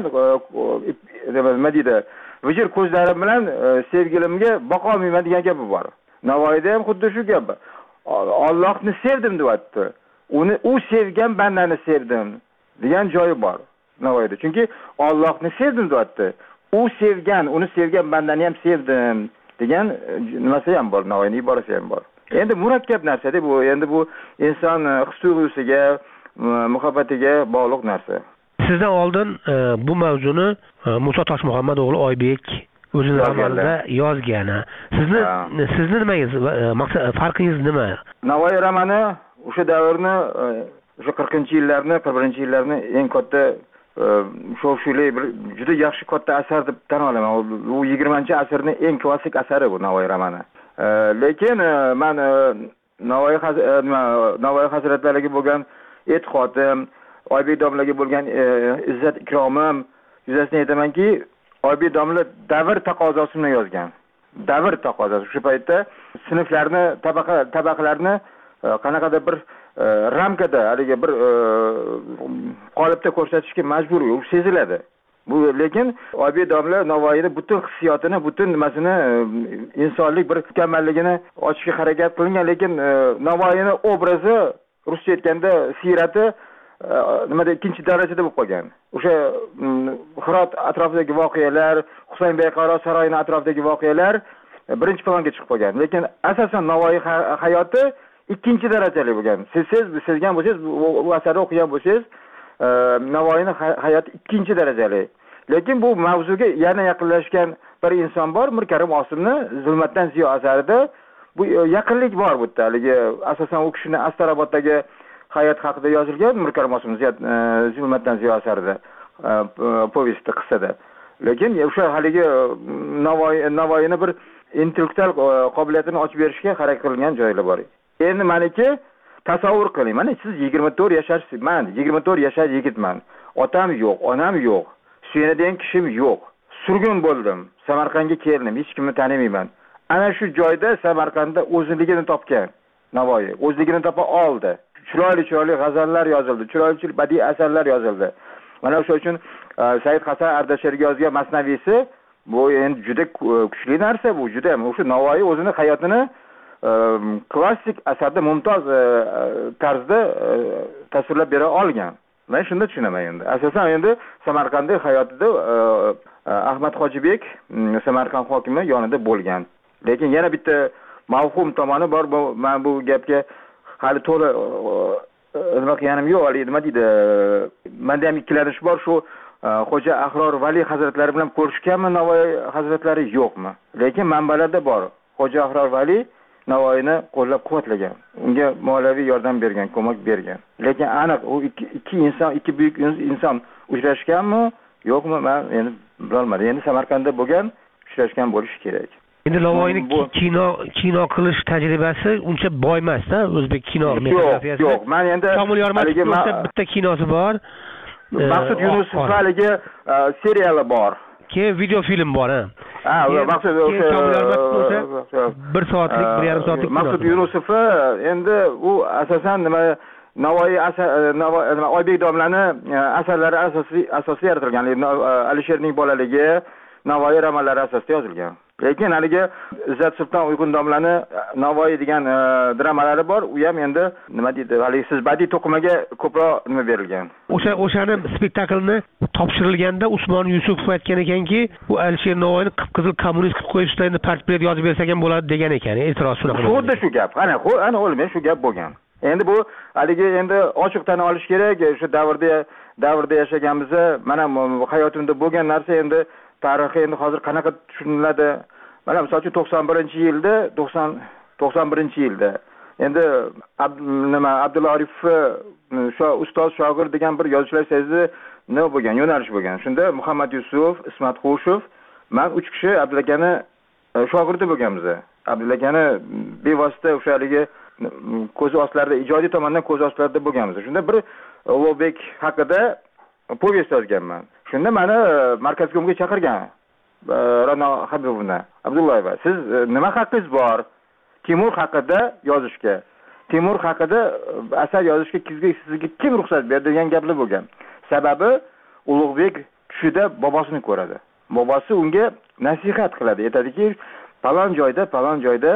nima deydi? Vijir ko'zlarim bilan sevgilimga boqa olmayman degan gapi bor. Navoiyda ham xuddi shu gap. Allohni sevdim deyapti. Uni u sevgan bandani sevdim degan joyi bor Navoiyda. Chunki Allohni sevdim deyapti. U sevgan, uni sevgan bandani ham sevdim degan nimasi ham bor, Navoiyning iborasi ham bor. Endi murakkab narsa-da bu. Endi bu inson his-tuyg'usiga, muhabbatiga bog'liq narsa. Sizdan oldin bu mavzuni Musa Toshmuhammad o'g'li Oybek o'zining romanida yozgani. Sizni sizni nimangiz, maqsad farqingiz nima? Navoiy romani o'sha davrni, o'sha qirqinchi yillarni, qirq birinchi yillarni eng katta shov-shuvli bir juda yaxshi katta asar deb tan olaman. U yigirmanchi asrning eng klassik asari bu Navoiy romani. Lekin men Navoiy Navoiy hazratlariga bo'lgan e'tiqodim, Oybek domlaga bo'lgan izzat ikromim yuzasidan aytamanki, Oybek domla davr taqozosi bilan yozgan. Davr taqozosi. Shu paytda sinflarni, tabaqa tabaqalarni qanaqadir bir ramkada, haligi bir qolipda ko'rsatishga majbur, u seziladi. Bu lekin Oybek domla Navoiyning butun hissiyotini, butun nimasini, insonlik bir mukammalligini ochishga harakat qilingan, lekin Navoiyning obrazi, ruscha aytganda siyrati nimada ikkinchi darajada bo'lib qolgan. O'sha Hirot atrofidagi voqealar, Husayn Bayqaro saroyining atrofidagi voqealar birinchi planga chiqib qolgan. Lekin asosan Navoiy hayoti ikkinchi darajali bo'lgan. Siz siz sezgan bo'lsangiz, bu asarni o'qigan bo'lsangiz, Navoiyning hayoti ikkinchi darajali. Lekin bu mavzuga yana yaqinlashgan bir inson bor, Mir Karim Osimni Zulmatdan ziyo asarida bu yaqinlik bor bu yerda. Haligi asosan u kishining Astaraboddagi hayot haqida yozilgan Mir Karim Osim Zulmatdan ziyo asarida, povesti, qissada. Lekin o'sha haligi Navoiy Navoiyni bir intellektual qobiliyatini ochib berishga harakat qilingan joylar bor. Endi meniki tasavvur qiling. Mana siz yigirma to'rt yashasiz, men yigirma to'rt yashar yigitman. Otam yo'q, onam yo'q, suyanadigan kishim yo'q. Surgun bo'ldim. Samarqandga keldim, hech kimni tanimayman. Ana shu joyda Samarqandda o'zligini topgan Navoiy, o'zligini topa oldi. Chiroyli-chiroyli g'azallar yozildi, chiroyli badiiy asarlar yozildi. Mana o'sha uchun Said Hasan Ardashirga yozgan Masnaviysi bu endi juda kuchli narsa, bu juda ham o'sha Navoiy o'zini hayotini klassik asarda mumtoz tarzda tasvirlab bera olgan. Men shunda tushunaman endi. Asosan endi Samarqandning hayotida Ahmad Hojibek Samarqand hokimi yonida bo'lgan. Lekin yana bitta mavhum tomoni bor. Men bu gapga hali to'la nima qilganim yo'q, hali nima deydi? Menda ham ikkilanish bor, shu Xo'ja Ahror Vali hazratlari bilan ko'rishganmi Navoiy hazratlari yo'qmi? Lekin manbalarda bor. Xo'ja Ahror Vali Navoiyni qo'llab-quvvatlagan, unga moliyaviy yordam bergan, ko'mak bergan. Lekin aniq u ikki, ikki inson, ikki buyuk inson uchrashganmi, yo'qmi, men endi bilolmadim. Endi Samarqandda bo'lgan, uchrashgan bo'lishi kerak. Endi Navoiyning kino kino qilish tajribasi uncha boy emas-da, o'zbek kino metodologiyasi. Yo'q, men endi Komil Yormatovning bitta kinosi bor. Maqsud Yunusov haligi seriali bor. Keyin video film bor, ha. Ha, maqsad o'sha bir soatlik, bir yarim soatlik. Maqsud Yunusov endi u asosan nima Navoiy Navoiy Oybek domlani asarlari asosiy asosiy yaratilgan. Alisherning bolaligi Navoiy romanlari asosida yozilgan. lekin haligi Izzat Sulton Uyg'un domlani Navoiy degan dramalari bor, u ham endi nima deydi, haligi siz badiiy to'qimaga ko'proq nima berilgan. O'sha o'shani spektaklni topshirilganda Usmon Yusupov aytgan ekanki, bu Alisher Navoiyni qip-qizil kommunist qilib qo'yishda endi portret yozib bersak ham bo'ladi degan ekan. E'tiroz shunaqa. Xuddi shu gap. Ana, ana o'lmay shu gap bo'lgan. Endi bu haligi endi ochiq tan olish kerak, o'sha davrda davrda yashaganmiz, mana hayotimda bo'lgan narsa endi tarixi endi hozir qanaqa tushuniladi? Mana misol uchun to'qson birinchi yilda to'qson to'qson birinchi yilda endi nima Abdulla Aripov shu ustoz shogird degan bir yozuvchilar so'zi nima bo'lgan, yo'nalish bo'lgan. Shunda Muhammad Yusuf, Ismat Xushov, men uch kishi Abdulla akani shogirdi bo'lganmiz. Abdulla akani bevosita o'sha haligi ko'z ostlarida ijodiy tomondan ko'z ostlarida bo'lganmiz. Shunda bir Ulug'bek haqida povest yozganman. Shunda meni markazkomga chaqirgan. Ra'no Habibovna, Abdullayeva, siz nima haqqingiz bor Timur haqida yozishga? Timur haqida asar yozishga sizga kim ruxsat berdi degan gaplar bo'lgan. Sababi Ulug'bek tushida bobosini ko'radi. Bobosi unga nasihat qiladi, aytadiki, falon joyda, falon joyda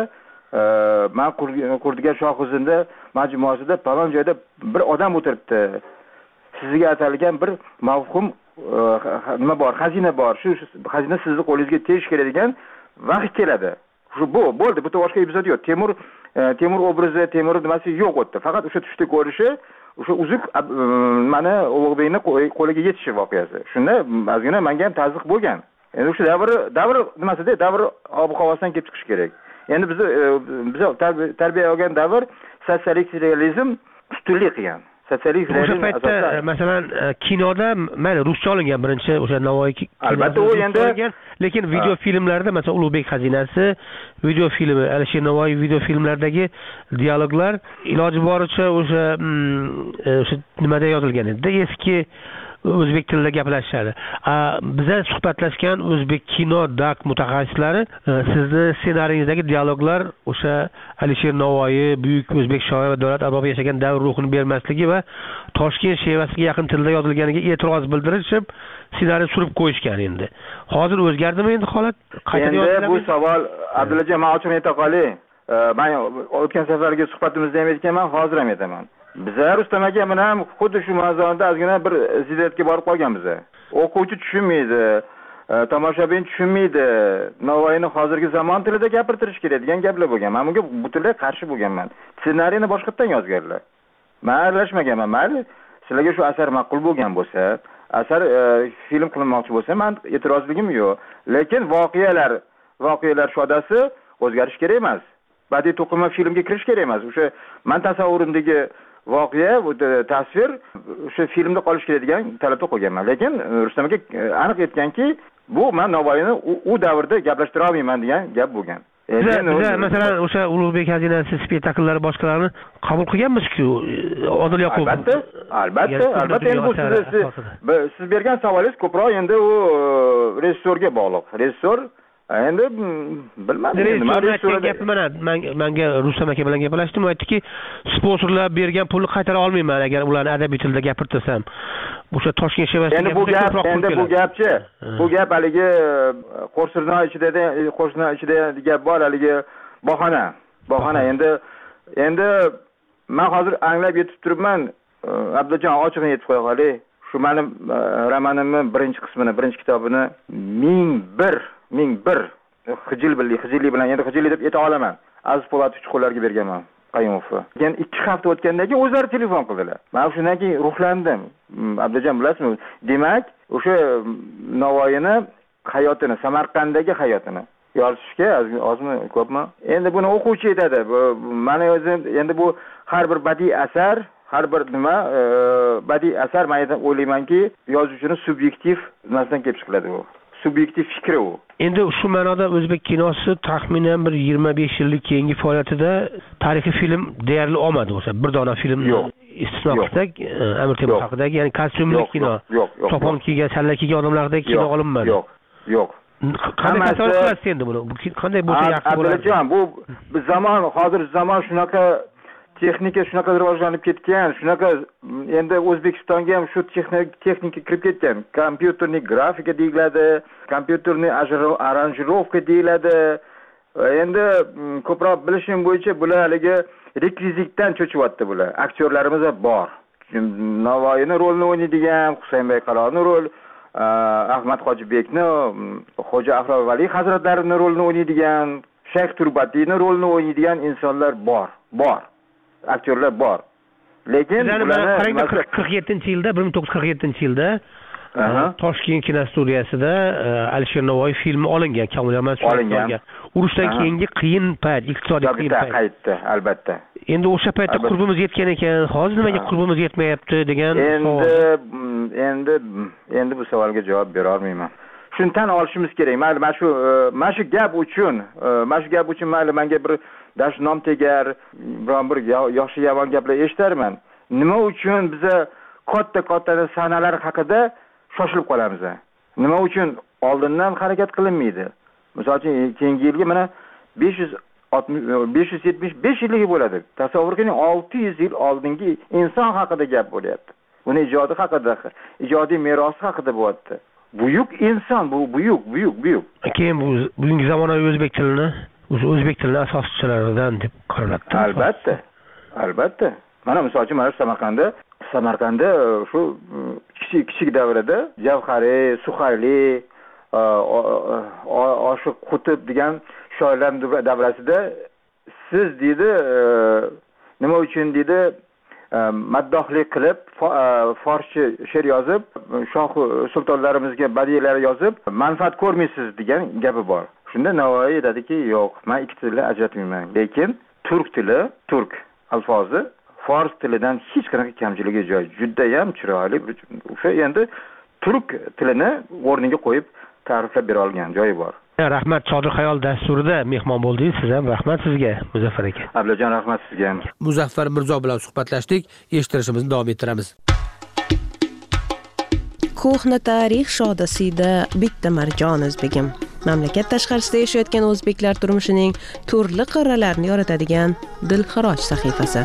men qurdigan Shohizinda majmuasida falon joyda bir odam o'tiribdi. Sizga atalgan bir mavhum nima bor, xazina bor. Shu xazina sizning qo'lingizga tegish kerak degan vaqt keladi. Shu bu bo'ldi, bu boshqa epizod yo'q. Temur Temur obrazi, Temur nimasi yo'q o'tdi. Faqat o'sha tushda ko'rishi, o'sha uzuk mana Ulug'bekning qo'liga yetishi voqeasi. Shunda ozgina menga ham tazyiq bo'lgan. Endi o'sha davr davr nimasida, davr ob-havosidan kelib chiqish kerak. Endi biz biz tarbiya olgan davr sotsialist realizm ustunlik qilgan. Sotsialist realizm o'sha paytda masalan kinoda mayli ruscha olingan birinchi o'sha Navoiy albatta u endi lekin video filmlarda masalan Ulug'bek xazinasi video filmi, Alisher Navoiy video filmlaridagi dialoglar iloji boricha o'sha o'sha nimada yozilgan edi. Eski o'zbek tilida gaplashishadi. Bizda suhbatlashgan o'zbek kino dak mutaxassislari sizni ssenariyingizdagi dialoglar o'sha Alisher Navoiy buyuk o'zbek shoir va davlat arbobi yashagan davr ruhini bermasligi va Toshkent shevasiga yaqin tilda yozilganiga e'tiroz bildirishib ssenariy surib qo'yishgan endi. Hozir o'zgardimi endi holat? Endi bu savol Abdullajon men ochib ayta qolay. Men o'tgan safargi suhbatimizda ham aytganman, hozir ham aytaman. Bizlar Rustam aka bilan xuddi shu mavzuda ozgina bir ziddiyatga borib qolganmiz. O'quvchi tushunmaydi, tomoshabin tushunmaydi. Navoiyni hozirgi zamon tilida gapirtirish kerak degan gaplar bo'lgan. Men bunga butunlay qarshi bo'lganman. Ssenariyni boshqatdan yozganlar. Men aralashmaganman. Mayli, sizlarga shu asar ma'qul bo'lgan bo'lsa, asar film qilinmoqchi bo'lsa, men e'tirozligim yo'q. Lekin voqealar, voqealar shodasi o'zgarish kerak emas. Badiiy to'qima filmga kirish kerak emas. O'sha men tasavvurimdagi voqea, bu tasvir o'sha filmda qolish kerak degan talabda qo'yganman. Lekin Rustam aka aniq aytganki, bu men Navoiyni u davrda gaplashtira olmayman degan gap bo'lgan. Biz masalan o'sha Ulug'bek xazinasi spektakllari boshqalarini qabul qilganmiz-ku. Odil Yoqub. Albatta, albatta, albatta endi bu siz siz bergan savolingiz ko'proq endi u rejissyorga bog'liq. Rejissyor endi bilmadim nima rejissyor gapi mana menga Rustam aka bilan gaplashdim, u aytdiki, sponsorlar bergan pulni qaytara olmayman agar ularni adabiy tilda gapirtirsam. O'sha Toshkent shevasiga endi bu gap, endi bu gapchi, bu gap haligi qo'rsirno ichida, qo'rsirno ichida gap bor, haligi bahona, bahona. Endi endi men hozir anglab yetib turibman, Abdullajon ochiqni aytib qo'ya qolay. Shu mening romanimning birinchi qismini, birinchi kitobini ming bir ming bir xijil bilan xijillik bilan endi xijillik deb ayta olaman. Aziz Po'latovich qo'llarga berganman Qayumovga. Keyin ikki hafta o'tgandan keyin o'zlari telefon qildilar. Men shundan keyin ruhlandim. Abdullajon bilasizmi? Demak, o'sha Navoiyni hayotini, Samarqanddagi hayotini yozishga ozmi ko'pmi? Endi buni o'quvchi aytadi. Meni o'zim endi bu har bir badiiy asar, har bir nima badiiy asar men o'ylaymanki, yozuvchini subyektiv nimasidan kelib chiqadi u. Subyektiv fikri u. Endi shu ma'noda o'zbek kinosi taxminan bir yigirma besh yillik keyingi faoliyatida tarixiy film deyarli olmadi o'sha bir dona film istisno qilsak, Amir Temur haqidagi, ya'ni kostyumli kino, chopon kiygan, salla kiygan odamlardagi kino olinmadi. Yo'q, yo'q. Qanday tasavvur qilasiz endi buni? Qanday bo'lsa yaxshi bo'ladi? Abdullajon, bu zamon, hozir zamon shunaqa texnika shunaqa rivojlanib ketgan, shunaqa endi O'zbekistonga ham shu texnika kirib ketgan. Kompyuterlik grafika deyiladi, kompyuterlik aranjirovka deyiladi. Endi ko'proq bilishim bo'yicha bular haligi rekvizitdan cho'chyapti bular. Aktyorlarimiz ham bor. Navoiyning rolini o'ynaydigan, Husaynbek Qal'oning rol, Ahmad Hojibekni, Xo'ja Ahrovali hazratlarining rolini o'ynaydigan, Shayx Turbatining rolini o'ynaydigan insonlar bor, bor. Aktyorlar bor. Lekin ularni qirq yettinchi yilda, bir ming to'qqiz yuz qirq yettinchi yilda Toshkent kinostudiyasida Alisher Navoiy filmi olingan, Kamol Yamanov. Urushdan keyingi qiyin payt, iqtisodiy qiyin payt qaytdi, albatta. Endi o'sha paytda qurbimiz yetgan ekan, hozir nimaga qurbimiz yetmayapti degan savol. Endi endi endi bu savolga javob bera olmayman. Shuni tan olishimiz kerak. Mayli, mana shu mana shu gap uchun, mana shu gap uchun mayli menga bir dash nom tegar, biron bir yoshi yomon gaplar eshitarman. Nima uchun biza katta-katta sanalar haqida shoshilib qolamiz? Nima uchun oldindan harakat qilinmaydi? Misol uchun keyingi yilga mana besh yuz yetmish besh yilligi bo'ladi. Tasavvur qiling, olti yuz yil oldingi inson haqida gap bo'lyapti. Uni ijodi haqida, ijodiy merosi haqida bo'lyapti. Buyuk inson, bu buyuk, buyuk, buyuk. Keyin bu bugungi zamonaviy o'zbek tilini, o'zi o'zbek tilining asoschilaridan deb qaraladi. Albatta. Albatta. Mana misol uchun mana Samarqandda, Samarqandda shu kichik kichik davrada Javhariy, Suhayli, Oshiq Qutb degan shoirlar davrasida siz deydi, nima uchun deydi, maddohlik qilib, forscha she'r yozib, shoh sultonlarimizga badiiylar yozib, manfaat ko'rmaysiz degan gapi bor. Shunda Navoiy dediki, yo'q, men ikki tilni ajratmayman. Lekin turk tili, turk alfozi fors tilidan hech qanaqa kamchiligi joy. Juda ham chiroyli. O'sha endi turk tilini o'rniga qo'yib ta'riflab bera olgan joyi bor. Rahmat, Chodir Xayol dasturida mehmon bo'ldingiz. Siz ham rahmat sizga, Muzaffar aka. Ablajon, rahmat sizga ham. Muzaffar Mirzo bilan suhbatlashdik. Eshittirishimizni davom ettiramiz. Ko'hna tarix shodasida bitta Marjon o'zbegim. Mamlakat tashqarisida yashayotgan o'zbeklar turmushining turli qirralarini yoritadigan Dilxiroj sahifasi.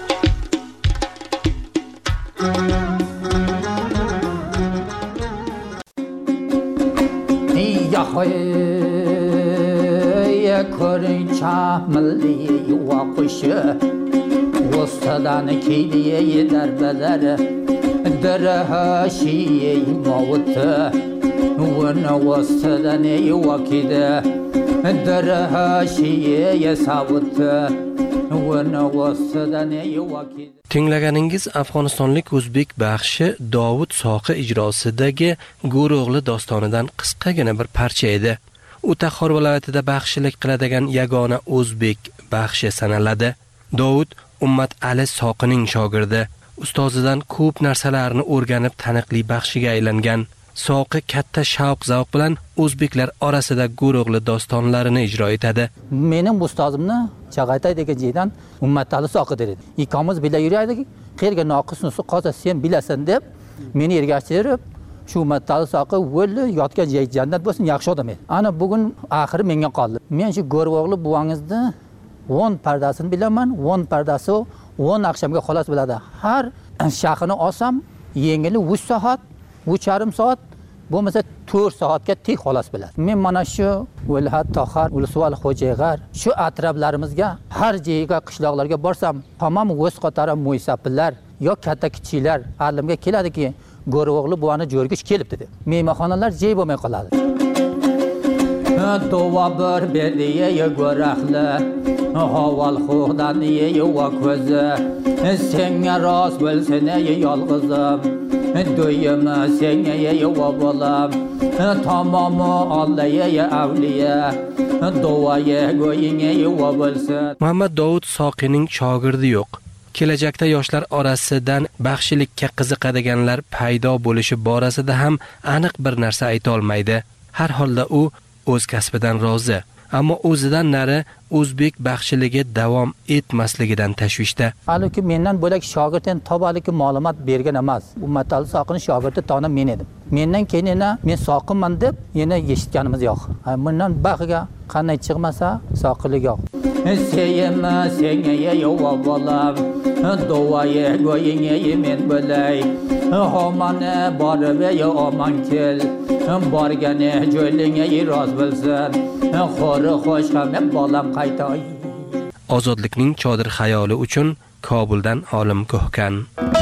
Ko'ring chamilli yuva qushi O'stadan kiydiye darbalari Darahashi mavti Wana o'stadan yuva kiydi Darahashi savti Wana o'stadan yuva kiydi. Tinglaganingiz Afg'onistonlik o'zbek baxshi Dovud Soqi ijrosidagi Go'ro'g'li dostonidan qisqagina bir parcha edi. U Taxor viloyatida baxshilik qiladigan yagona o'zbek baxshi sanaladi. Dovud Ummat Ali Soqining shogirdi. Ustozidan ko'p narsalarni o'rganib taniqli baxshiga aylangan. Soqi katta shavq-zavq bilan o'zbeklar orasida Go'ro'g'li dostonlarini ijro etadi. Mening ustozimni Chag'aytay degan joydan Ummat Ali Soqi dedi. Ikkomiz birga yurardik. Qayerga noqisnisi qolsa sen bilasan deb meni ergashtirib shu Ummat Ali Soqi o'ldi, yotgan joy jannat bo'lsin, yaxshi odam edi. Ana bugun oxiri menga qoldi. Men shu Go'ro'g'li buvangizni o'n pardasini bilaman, o'n pardasi o'n oqshomga xolos biladi. Har shaxini olsam, yengili uch soat, uch yarim soat, bo'lmasa to'rt soatga tek xolos biladi. Men mana shu O'lhat Tohar, Ulsuval Xo'jayg'ar, shu atroflarimizga, har joyga, qishloqlarga borsam, hamma o'z qatori mo'ysapillar yo katta kichiklar alimga keladiki, Go'ro'g'li buvani jo'rgish kelibdi deb. Mehmonxonalar jey bo'lmay qoladi. Dova bir bediye go'raqli, haval xudan ye va ko'zi. Senga rost bo'lsin ey yolg'izim. Do'yima senga ye va bolam. Tamomi Alloh ye avliya. Duoye go'yinga ye va bo'lsin. Muhammad Dovud Soqining shogirdi yo'q. Kelajakda yoshlar orasidan baxshilikka qiziqadiganlar paydo bo'lishi borasida ham aniq bir narsa ayta olmaydi. Har holda u o'z kasbidan rozi, ammo o'zidan nari o'zbek baxshiligi davom etmasligidan tashvishda. Halbuki mendan bo'lak shogirddan tobaliki ma'lumot bergan emas. Ummat Ali Soqining shogirdi tona men edim. Mendan keyin yana men Soqimman deb yana eshitganimiz yo'q. Bundan baxiga qanday chiqmasa Soqilik yo'q. Seyime seneye yova balam Doğaya goyine men böley Homane bar ve ya aman kel Bargane jölüne iraz bilsin Xori xoş hame balam qaytay ozodlikning chodir xayoli uchun Kobuldan Olim Ko'hkan.